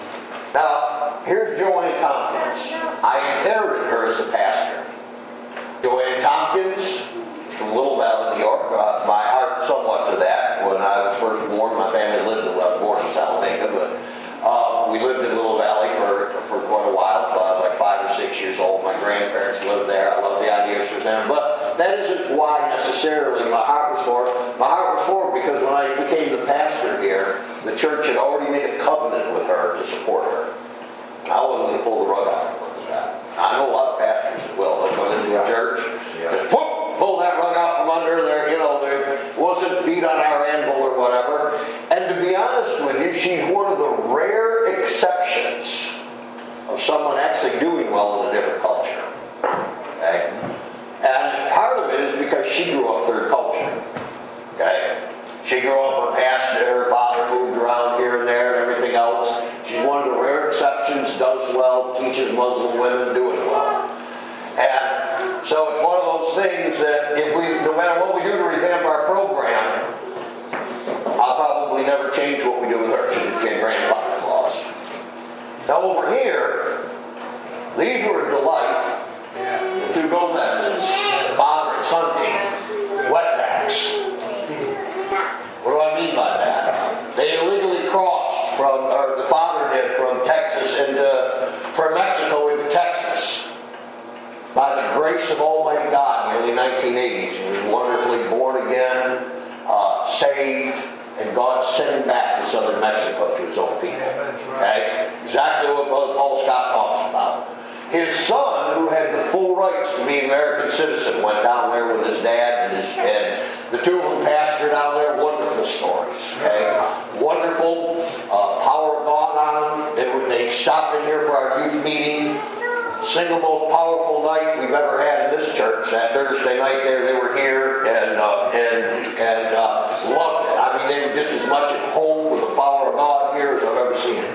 Now, here's Joanne Tompkins. I inherited her as a pastor. Joanne Tompkins from Little Valley, New York. My heart somewhat to that. When I was first born, my family lived in, I was born in Salamanca, but we lived in Little Valley for quite a while, until I was like 5 or 6 years old. My grandparents lived there. I love the ideas for them. But that isn't why necessarily my heart was for. My heart was for because when I became the pastor here, the church had already made a covenant with her to support her. I wasn't going to pull the rug out from under that. I know a lot of pastors that will. They'll come into a church, just pull that rug out from under there. There wasn't beat on our anvil or whatever. And to be honest with you, she's one of the rare exceptions of someone actually doing well in a different culture. Okay? And part of it is because she grew up third culture. Okay? She grew up, her father moved around here and there and everything else. She's one of the rare exceptions, does well, teaches Muslim women, doing well. And so it's one of those things that no matter what we do to revamp our program, I'll probably never change what we do with her. She just became grandfather clause. Now over here, these were a delight. The two Gomez's, the father and son team, wetbacks. What do I mean by that? They illegally crossed the father did, from Mexico into Texas. By the grace of Almighty God in the early 1980s, he was wonderfully born again, saved, and God sent him back to southern Mexico to his own people. Okay? Exactly what Brother Paul Scott talks about. His son, who had the full rights to be an American citizen, went down there with his dad, and the two of them pastored down there. Wonderful stories. Okay? Wonderful power of God on them. They stopped in here for our youth meeting. Single most powerful night we've ever had in this church. That Thursday night they were here and loved it. I mean, they were just as much at home with the power of God here as I've ever seen it.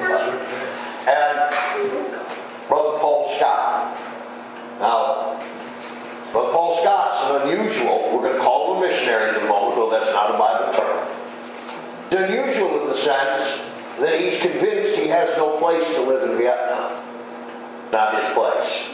And Brother Paul Scott. Now, Brother Paul Scott's an unusual, we're going to call him a missionary for a moment, though that's not a Bible term. It's unusual in the sense that he's convinced he has no place to live in Vietnam. Not his place.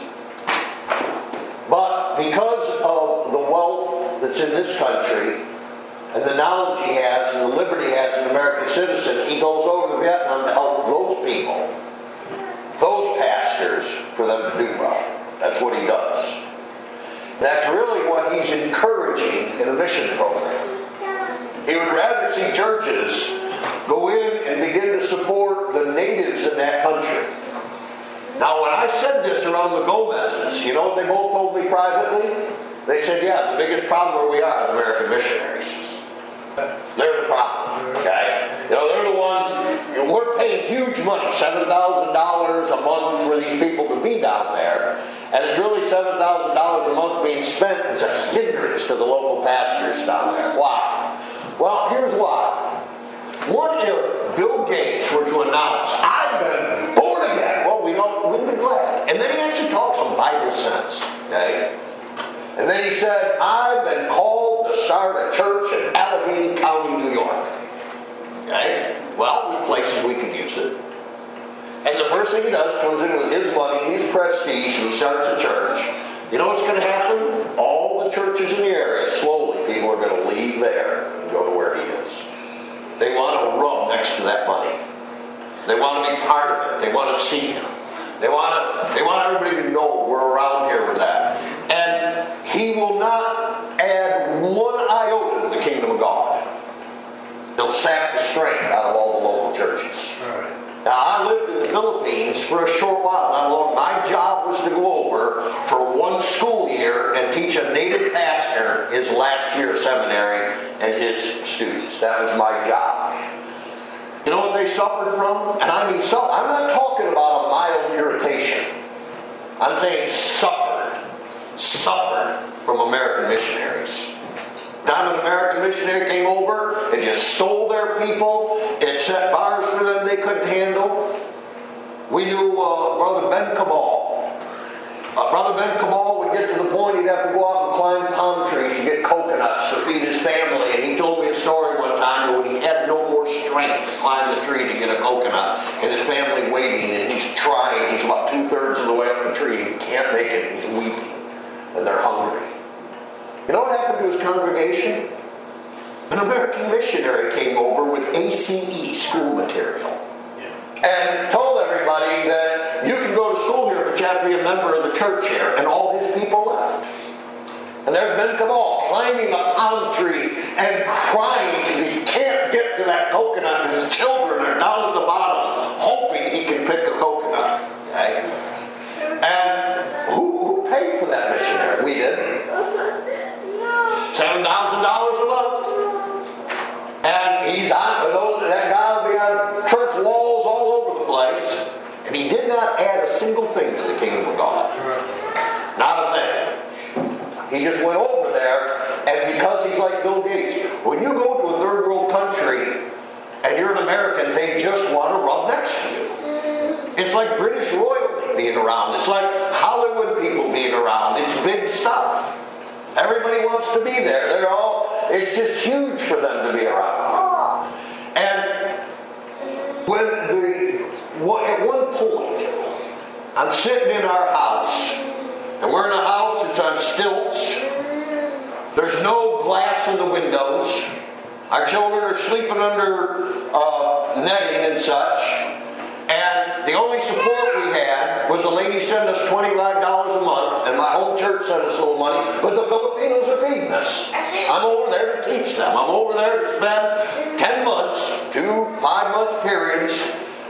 But because of the wealth that's in this country and the knowledge he has and the liberty he has as an American citizen, he goes over to Vietnam to help those people, those pastors, for them to do well. That's what he does. That's really what he's encouraging in a mission program. He would rather see churches go in and begin to support the natives in that country. Now, when I said this around the Gomez's, you know what they both told me privately? They said, yeah, the biggest problem where we are the American missionaries. They're the problem, okay? They're the ones, we're paying huge money, $7,000 a month for these people to be down there. And it's really $7,000 a month being spent as a hindrance to the local pastors down there. Why? Well, here's why. What if Bill Gates were to announce, I've been born again? Well, we'd be glad. And then he actually talks in Bible sense, okay? And then he said, I've been called to start a church in Allegheny County, New York. Okay? Well, there's places we can use it. And the first thing he does comes in with his money, his prestige, and he starts a church. You know what's going to happen? All the churches in the area, slowly, people are going to leave there and go to where he is. They want to rub next to that money. They want to be part of it. They want to see him. They want everybody to know we're around here with that. And he will not add one iota to the kingdom of God. He'll sap the strength out of all the local churches. Right. Now, I lived in the Philippines for a short while. Not long. My job was to go over for one school year and teach a native pastor his last year of seminary and his students. That was my job. You know what they suffered from? And I mean, I'm not talking about a mild irritation. I'm saying suffered from American missionaries. Time an American missionary came over, it just stole their people. It set bars for them they couldn't handle. We knew Brother Ben Kamal. Brother Ben Kamal would get to the point he'd have to go out and climb palm trees to get coconuts to feed his family. And he told me a story one time when he had no more strength to climb the tree to get a coconut. And his family waiting, and he's trying. He's about 2/3 of the way up the tree. He can't make it. He's weeping. And they're hungry. You know what happened to his congregation? An American missionary came over with ACE school material and told everybody that you can go to school here, but you have to be a member of the church here. And all his people left. And there's Ben Kamal climbing a palm tree and crying because he can't get to that coconut, and his children are down at the bottom hoping he can pick a coconut. Okay? And who paid for that missionary? We did. $7,000 a month. And he's on, that guy will be on church walls all over the place. And he did not add a single thing to the kingdom of God. Not a thing. He just went over there, and because he's like Bill Gates, when you go to a third world country and you're an American, they just want to rub next to you. It's like British royalty being around. It's like Hollywood people being around. It's big stuff. Everybody wants to be there. It's just huge for them to be around. And at one point, I'm sitting in our house, and we're in a house that's on stilts. There's no glass in the windows. Our children are sleeping under netting and such. And the only support we had was a lady sent us $25 a month, and my home church sent us a little money, but the Filipinos are feeding us. I'm over there to teach them. I'm over there to spend 10 months, 2 5-month periods,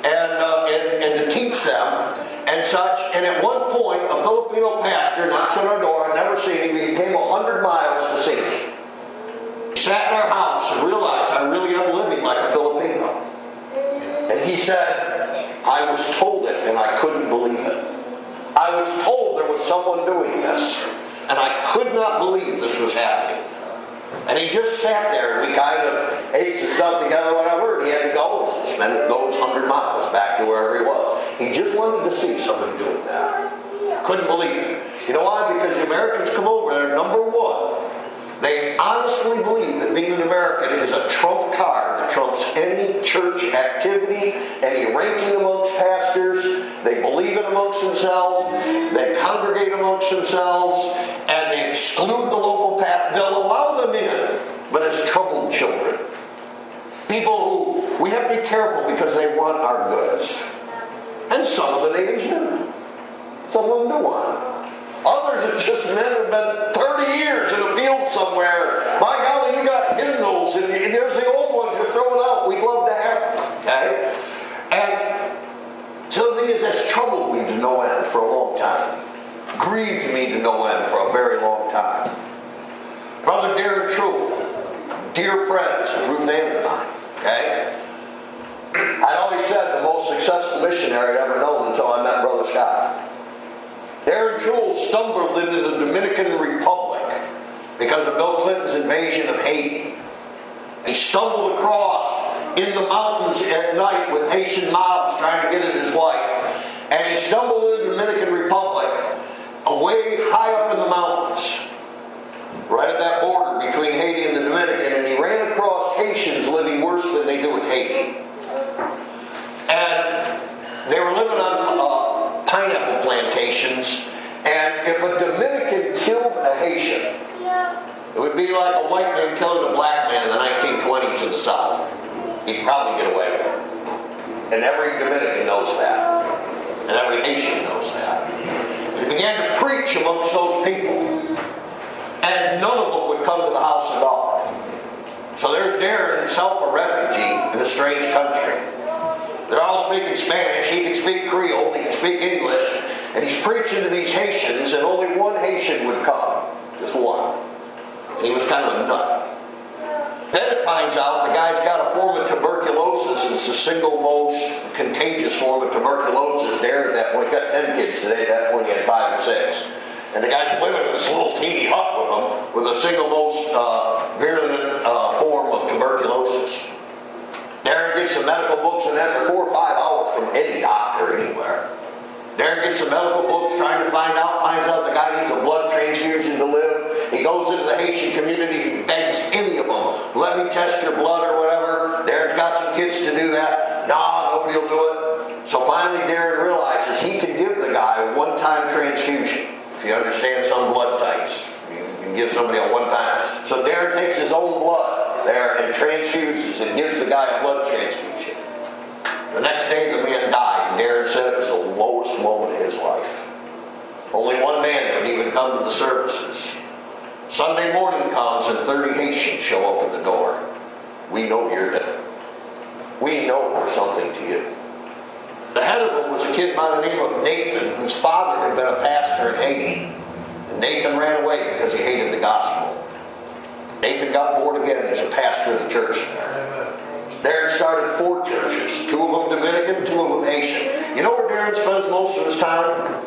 and to teach them and such. And at one point, a Filipino pastor knocks on our door. I'd never seen him. He came 100 miles to see me. He sat in our house and realized I really am living like a Filipino. And he said, I was told it and I couldn't believe it. I was told there was someone doing this, and I could not believe this was happening. And he just sat there, and we kind of ate some stuff together, whatever, and he had to go. He spent those 100 miles back to wherever he was. He just wanted to see someone doing that. Couldn't believe it. You know why? Because the Americans come over there, number one, they honestly believe that being an American is a trump card that trumps any church activity, any ranking amongst pastors. They believe it amongst themselves. They congregate amongst themselves, and they exclude the local pastor. They'll allow them in, but as troubled children. People who we have to be careful because they want our goods. And some of the natives do. Some of them do want it. Others are just men who have been 30 years in a field somewhere. My golly, you got hymnals, and there's the old ones you're throwing out. We'd love to have them. Okay? And so the thing is, that's troubled me to no end for a long time. Grieved me to no end for a very long time. Brother Darren True, dear friends of Ruth Ann and I. Okay? I'd always said the most successful missionary I'd ever known until I met Brother Scott. Darren True stumbled into the Dominican Republic because of Bill Clinton's invasion of Haiti. He stumbled across in the mountains at night with Haitian mobs trying to get at his wife. And he stumbled into the Dominican Republic, away high up in the mountains, right at that border between Haiti and the Dominican, and he ran across Haitians living worse than they do in Haiti. And they were living on pineapple plantations, and if a Dominican killed a Haitian, it would be like a white man killing a black man in the 1920s in the South. He'd probably get away with it. And every Dominican knows that. And every Haitian knows that. And he began to preach amongst those people. And none of them would come to the house of God. So there's Darren, himself a refugee in a strange country. They're all speaking Spanish. He can speak Creole. He can speak English. And he's preaching to these Haitians, and only one Haitian would come. Just one. And he was kind of a nut. Then it finds out the guy's got a form of tuberculosis. It's the single most contagious form of tuberculosis there at that point. He's got 10 kids today. At that point he had 5 or 6. And the guy's living in this little teeny hut with them with the single most virulent form of tuberculosis. Darren gets some medical books, and after 4 or 5 hours from any doctor anywhere. Darren gets some medical books trying to finds out the guy needs a blood transfusion to live. He goes into the Haitian community, he begs any of them, let me test your blood or whatever. Darren's got some kids to do that. Nah, nobody will do it. So finally Darren realizes he can give the guy a one-time transfusion. If you understand some blood types, you can give somebody a one-time. So Darren takes his own blood there and transfuses and gives the guy a blood transfusion. The next day the man died, and Darren said it was the lowest moment of his life. Only one man could even come to the services. Sunday morning comes and 30 Haitians show up at the door. We know you're different. We know there's something to you. The head of them was a kid by the name of Nathan, whose father had been a pastor in Haiti. And Nathan ran away because he hated the gospel. Nathan got born again as a pastor of the church there. Darren started 4 churches, 2 of them Dominican, 2 of them Haitian. You know where Darren spends most of his time?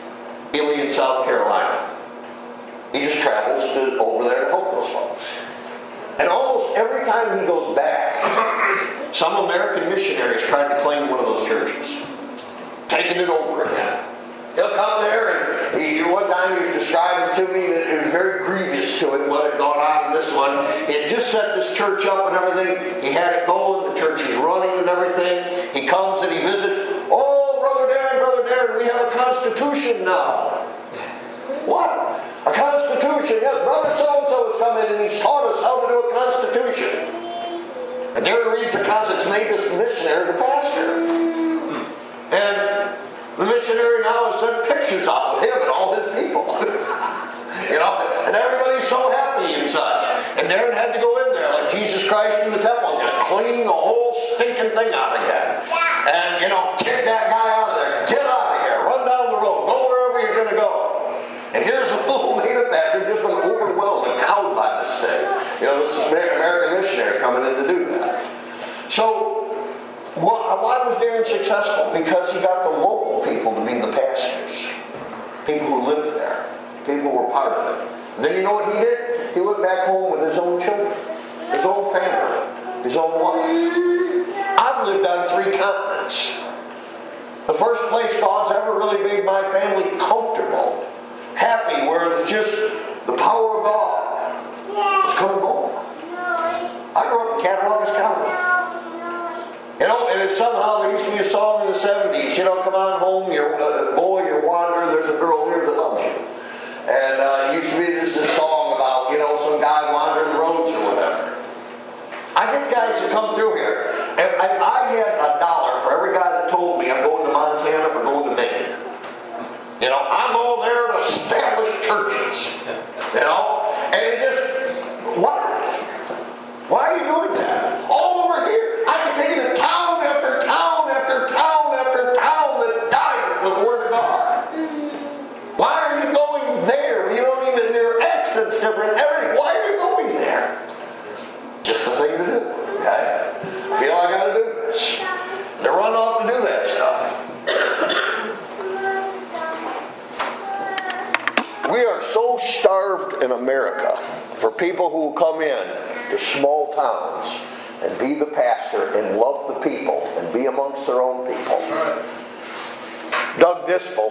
Ely in South Carolina. He just travels over there to help those folks. And almost every time he goes back, some American missionaries tried to claim one of those churches, taking it over again. He'll come there, and one time he was describing to me that it was very grievous to him what had gone on in this one. He had just set this church up and everything. He had it going. The church is running and everything. He comes and he visits. Oh, Brother Darren, we have a constitution now. What? A constitution? Yes, Brother so-and-so has come in and he's taught us how to do a constitution. And Darren reads the constitution. It's made this missionary the pastor. And the missionary now has sent pictures out of him and all his people. And everybody's so happy and such. And Darren had to go in there like Jesus Christ in the temple and just clean the whole stinking thing out again. And, kick that guy out of there. Get out of here. Run down the road. Go wherever you're going to go. And here's a little native pastor just been overwhelmed and cowed by this thing. This is American missionary coming in to do that. So, why was Darren successful? Because he got the local people to be the pastors. People who lived there. People who were part of it. And then you know what he did? He went back home with his own children. His own family. His own wife. I've lived on 3 continents. The first place God's ever really made my family comfortable, happy, where it's just the power of God was coming home. I grew up in Cattaraugus County. And somehow there used to be a song in the 70s, come on home, you're boy, you're wandering, there's a girl here that loves you. And it used to be this song about, some guy wandering the roads or whatever. I get guys that come through here, and I had $1 for every guy that told me I'm going to Montana or going to Maine. I'm all there to establish churches. And it just, why? Why are you doing that? All over here, I can take you to town after town after town after town that died for the Word of God. Why are you going there? You don't even, your accent's different, everything. Why are you going there? Just the thing to do, okay? I feel I got to do this. They run off to do that stuff. We are so starved in America for people who will come in to small towns and be the pastor and love the people and be amongst their own people. Doug Nispel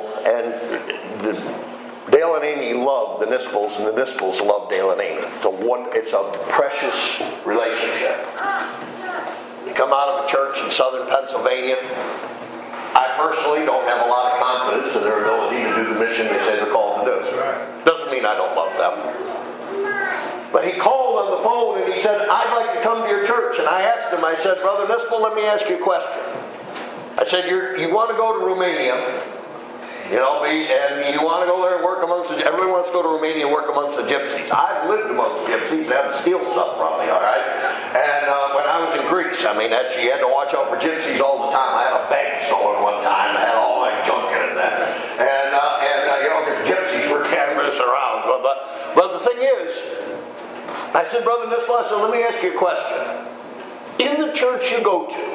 and Dale and Amy love the Nispels, and the Nispels love Dale and Amy. It's a precious relationship. You come out of a church in southern Pennsylvania. I personally don't have a lot of confidence in their ability to do the mission they say they're called to do. Doesn't mean I don't love them. But he called on the phone and he said, I'd like to come to your church. And I asked him, I said, Brother Nispel, let me ask you a question. I said, you want to go to Romania, and you want to go there and work amongst everybody wants to go to Romania and work amongst the gypsies. I've lived amongst gypsies and had to steal stuff from me, all right? And when I was in Greece, you had to watch out for gypsies all the time. I had a bag stolen one time. I had all my junk in it then. And the gypsies were canvassing around. But the thing is, I said, said, Brother Nisbel, I said, let me ask you a question. In the church you go to,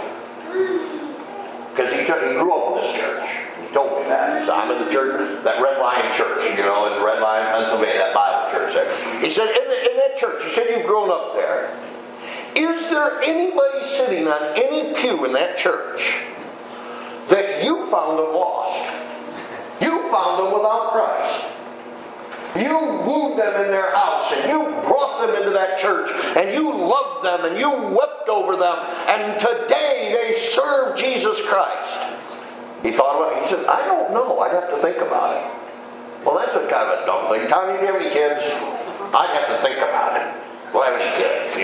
because he grew up in this church. He told me that. He said, I'm in the church, that Red Lion Church, in Red Lion, Pennsylvania, that Bible church there. He said, in that church, he said you've grown up there. Is there anybody sitting on any pew in that church that you found them lost? You found them without Christ. You wooed them in their house, and you brought them into that church, and you loved them, and you wept over them, and today they serve Jesus Christ. He thought about it. He said, I don't know. I'd have to think about it. Well, that's a kind of a dumb thing. Tony, do you have any kids? I'd have to think about it. Do I have any kids,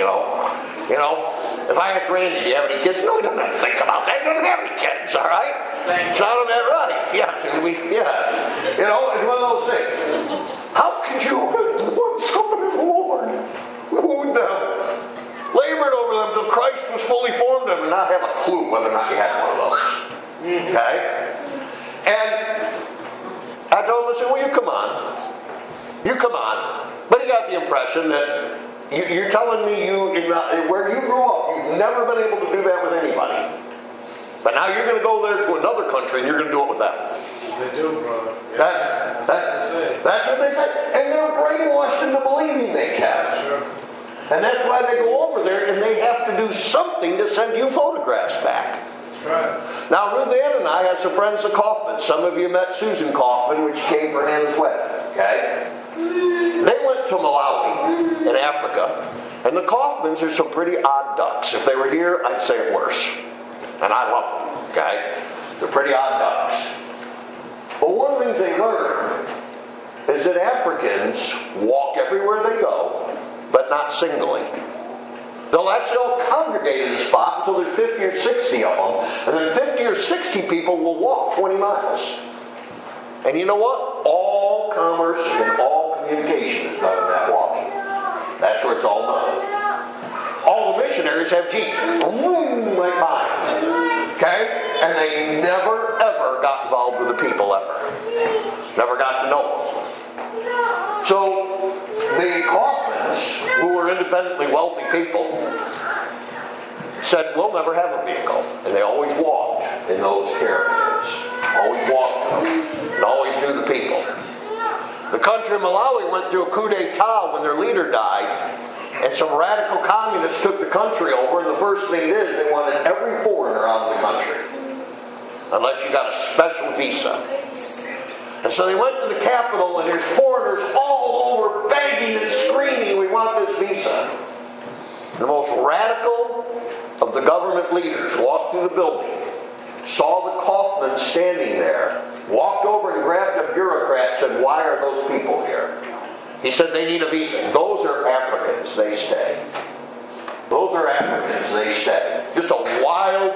If I asked Randy, do you have any kids? No, he doesn't have to think about that. He doesn't have any kids, all right? Sound that right? Yes. It's one of those things. How could you want somebody, the Lord, wooed them, labored over them till Christ was fully formed them, and not have a clue whether or not you had one of those? Okay? And I told him, I said, well, you come on. But he got the impression that you're telling me where you grew up, you've never been able to do that with anybody. But now you're going to go there to another country and you're going to do it with them. They do, brother. That's what they say. And they're brainwashed into believing they can. Sure. And that's why they go over there and they have to do something to send you photographs back. That's right. Now, Ruth Ann and I have some friends of Kaufman. Some of you met Susan Kaufman, which came for Hannah's wedding. Okay? They went to Malawi in Africa, and the Kaufmans are some pretty odd ducks. If they were here, I'd say it worse. And I love them. Okay? They're pretty odd ducks. But one of the things they learned is that Africans walk everywhere they go, but not singly. They'll actually all congregate in a spot until there's 50 or 60 of them, and then 50 or 60 people will walk 20 miles. And you know what? All commerce and all communication is done in that walking. That's where it's all done. All the missionaries have jeeps. Like mine. Okay? And they never, ever got involved with the people, ever. Never got to know them. So, the Kaufmans, who were independently wealthy people, said, we'll never have a vehicle. And they always walked in those caravans. Always walked and always knew the people. The country of Malawi went through a coup d'etat when their leader died, and some radical communists took the country over, and the first thing it is, they wanted every foreigner out of the country. Unless you got a special visa. And so they went to the capital, and there's foreigners all over begging and screaming, we want this visa. The most radical of the government leaders walked through the building, saw the Kaufmans standing there, walked over and grabbed a bureaucrat and said, why are those people here? He said, they need a visa. Those are Africans, they stay. Those are Africans, they stay. Just a wild,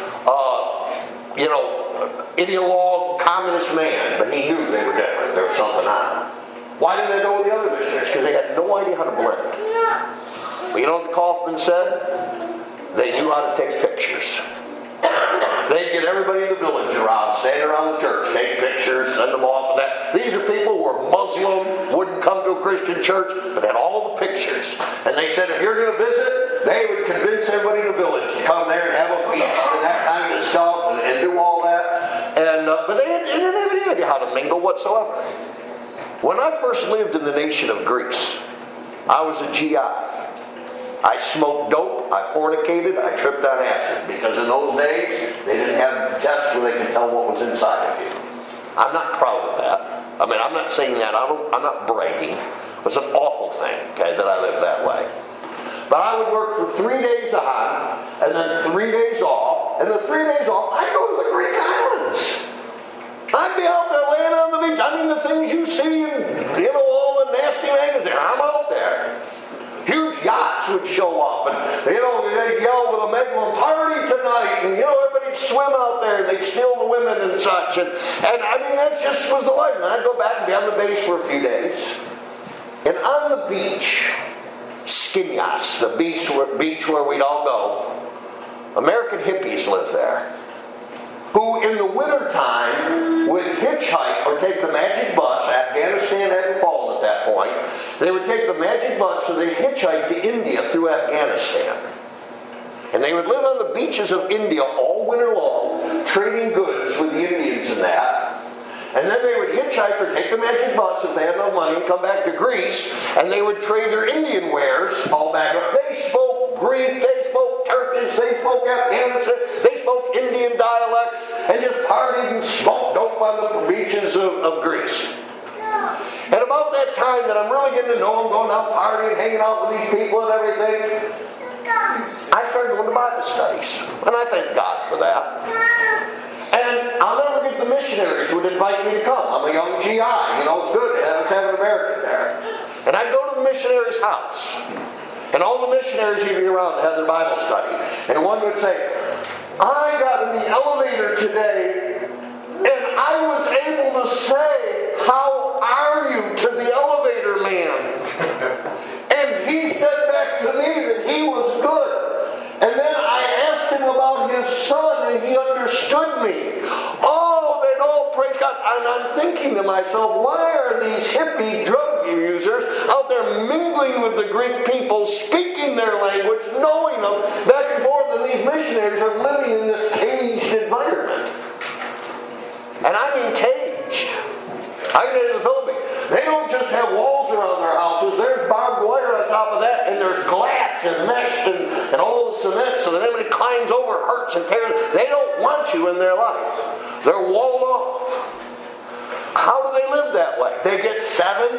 ideologue, communist man, but he knew they were different. There was something on them. Why didn't they go with the other missionaries? Because they had no idea how to blend. Well, you know what the Kaufman said? They knew how to take pictures. They'd get everybody in the village around, stand around the church, take pictures, send them off of that. These are people who were Muslim, wouldn't come to a Christian church, but had all the pictures. And they said if you're going to visit, they would convince everybody in the village to come there and have a feast and that kind of stuff and do all that. But they didn't have any idea how to mingle whatsoever. When I first lived in the nation of Greece, I was a GI. I smoked dope, I fornicated, I tripped on acid. Because in those days, they didn't have tests where they could tell what was inside of you. I'm not proud of that. I mean, I'm not saying that. I'm not bragging. It was an awful thing, okay, that I lived that way. But I would work for 3 days on, and then 3 days off, and the 3 days off, I'd go to the Greek islands. I'd be out there laying on the beach. I mean, the things you see in, all the nasty magazines, I'm out there. Huge yachts would show up, and they'd yell with a megaphone, party tonight, and everybody'd swim out there, and they'd steal the women and such, and I mean that just was the life. And I'd go back and be on the base for a few days, and on the beach, Skinyas, the beach where we'd all go, American hippies lived there, who in the wintertime would hitchhike or take the magic bus. Afghanistan hadn't fallen at that point. They would take the magic bus, so they'd hitchhike to India through Afghanistan. And they would live on the beaches of India all winter long, trading goods with the Indians and that. And then they would hitchhike or take the magic bus if they had no money and come back to Greece, and they would trade their Indian wares all back up. They spoke Greek, they spoke Turkish, they spoke Afghanistan, they spoke Indian dialects, and just partied and smoked dope on the beaches of Greece. And about that time that I'm really getting to know them, going down partying, hanging out with these people and everything, I started going to Bible studies. And I thank God for that. And I'll never forget the missionaries would invite me to come. I'm a young GI. It's good to have us have an American there. And I'd go to the missionary's house. And all the missionaries would be around to have their Bible study. And one would say, I got in the elevator today, and I was able to say, how are you, to the elevator man. And he said back to me that he was good. And then I asked him about his son, and he understood me. Oh, they'd all praise God. And I'm thinking to myself, why are these hippie drug users out there mingling with the Greek people, speaking their language, knowing them back and forth, and these missionaries are living in this caged environment? And I mean caged. I get into the Philippines. They don't just have walls around their houses. There's barbed wire on top of that, and there's glass and mesh and all the cement, so that anybody climbs over, hurts and tears. They don't want you in their life. They're walled off. How do they live that way? They get $7,000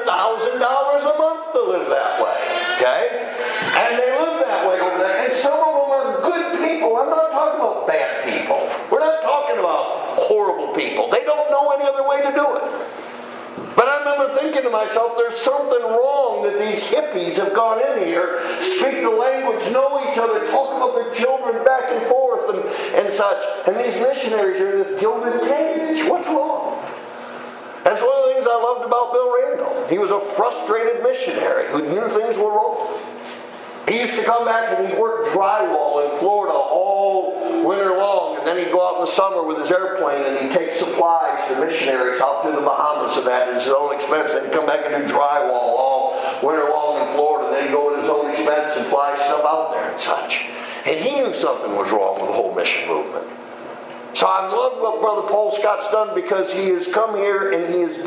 a month to live that way. Okay? And they live that way over there. And some of them are good people. I'm not talking about bad people. We're not talking about horrible people. They don't know any other way to do it. But I remember thinking to myself, there's something wrong that these hippies have gone in here, speak the language, know each other, talk about their children back and forth and such. And these missionaries are in this gilded cage. What's wrong? That's one of the things I loved about Bill Randall. He was a frustrated missionary who knew things were wrong. He used to come back and he'd work drywall in Florida all winter long, and then he'd go out in the summer with his airplane and he'd take supplies to missionaries out through the Bahamas and that at his own expense. And he'd come back and do drywall all winter long in Florida, and then he'd go at his own expense and fly stuff out there and such. And he knew something was wrong with the whole mission movement. So I've loved what Brother Paul Scott's done, because he has come here and he's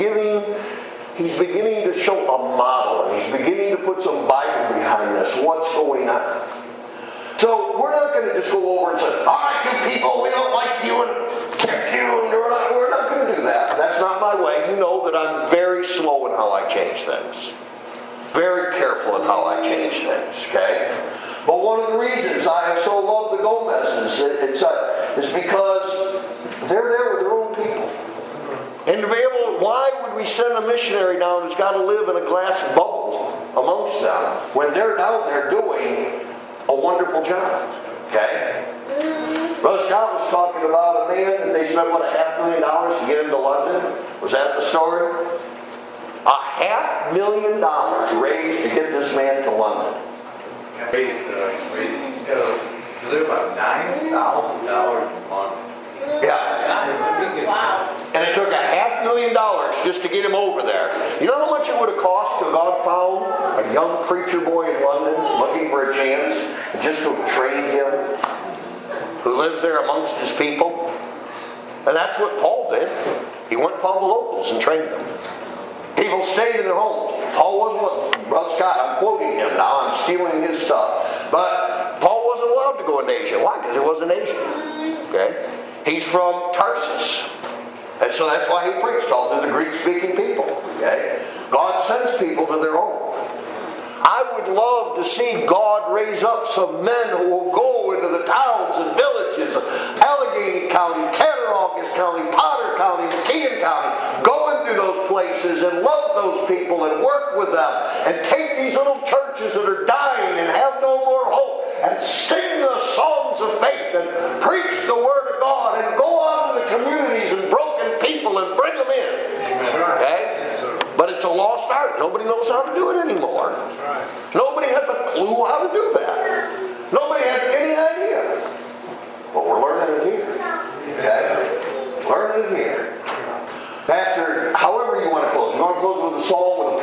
beginning to show a model, and he's beginning to put some Bible behind this. What's going on? So we're not going to just go over and say, all right, you people, we don't like you and kick you, and we're not going to do that. That's not my way. You know that I'm very slow in how I change things. Very careful in how I change things, okay? But one of the reasons I have so loved the Gomez's is because they're there with their own people. And to be able to, why would we send a missionary down who's got to live in a glass bubble amongst them when they're down there doing a wonderful job? Okay? Brother Scott was talking about a man that they spent, $500,000 to get him to London. Was that the story? $500,000 raised to get this man to London. He's got to live on $9,000 a month. Yeah. Wow. And it took $500,000 just to get him over there. You know how much it would have cost to have gone found a young preacher boy in London looking for a chance, and just to have trained him, who lives there amongst his people? And that's what Paul did. He went and found the locals and trained them. People stayed in their homes. Paul wasn't, Brother Scott, I'm quoting him now, I'm stealing his stuff. But Paul wasn't allowed to go into Asia. Why? Because he wasn't Asian. Okay? He's from Tarsus. And so that's why he preached all to the Greek-speaking people. Okay? God sends people to their own. I would love to see God raise up some men who will go into the towns and villages of Allegheny County, Cattaraugus County, Potter County, McKean County, go into those places and love those people and work with them and take these little churches that are dying and have no more hope and sing the songs of faith and preach the Word of God and go out to the communities and broken people and bring them in. Okay? But it's a lost art. Nobody knows how to do it anymore. Nobody has a clue how to do that. Nobody has any idea. But we're learning it here. Okay? Learning it here. Pastor, however you want to close. You want to close with a song, with a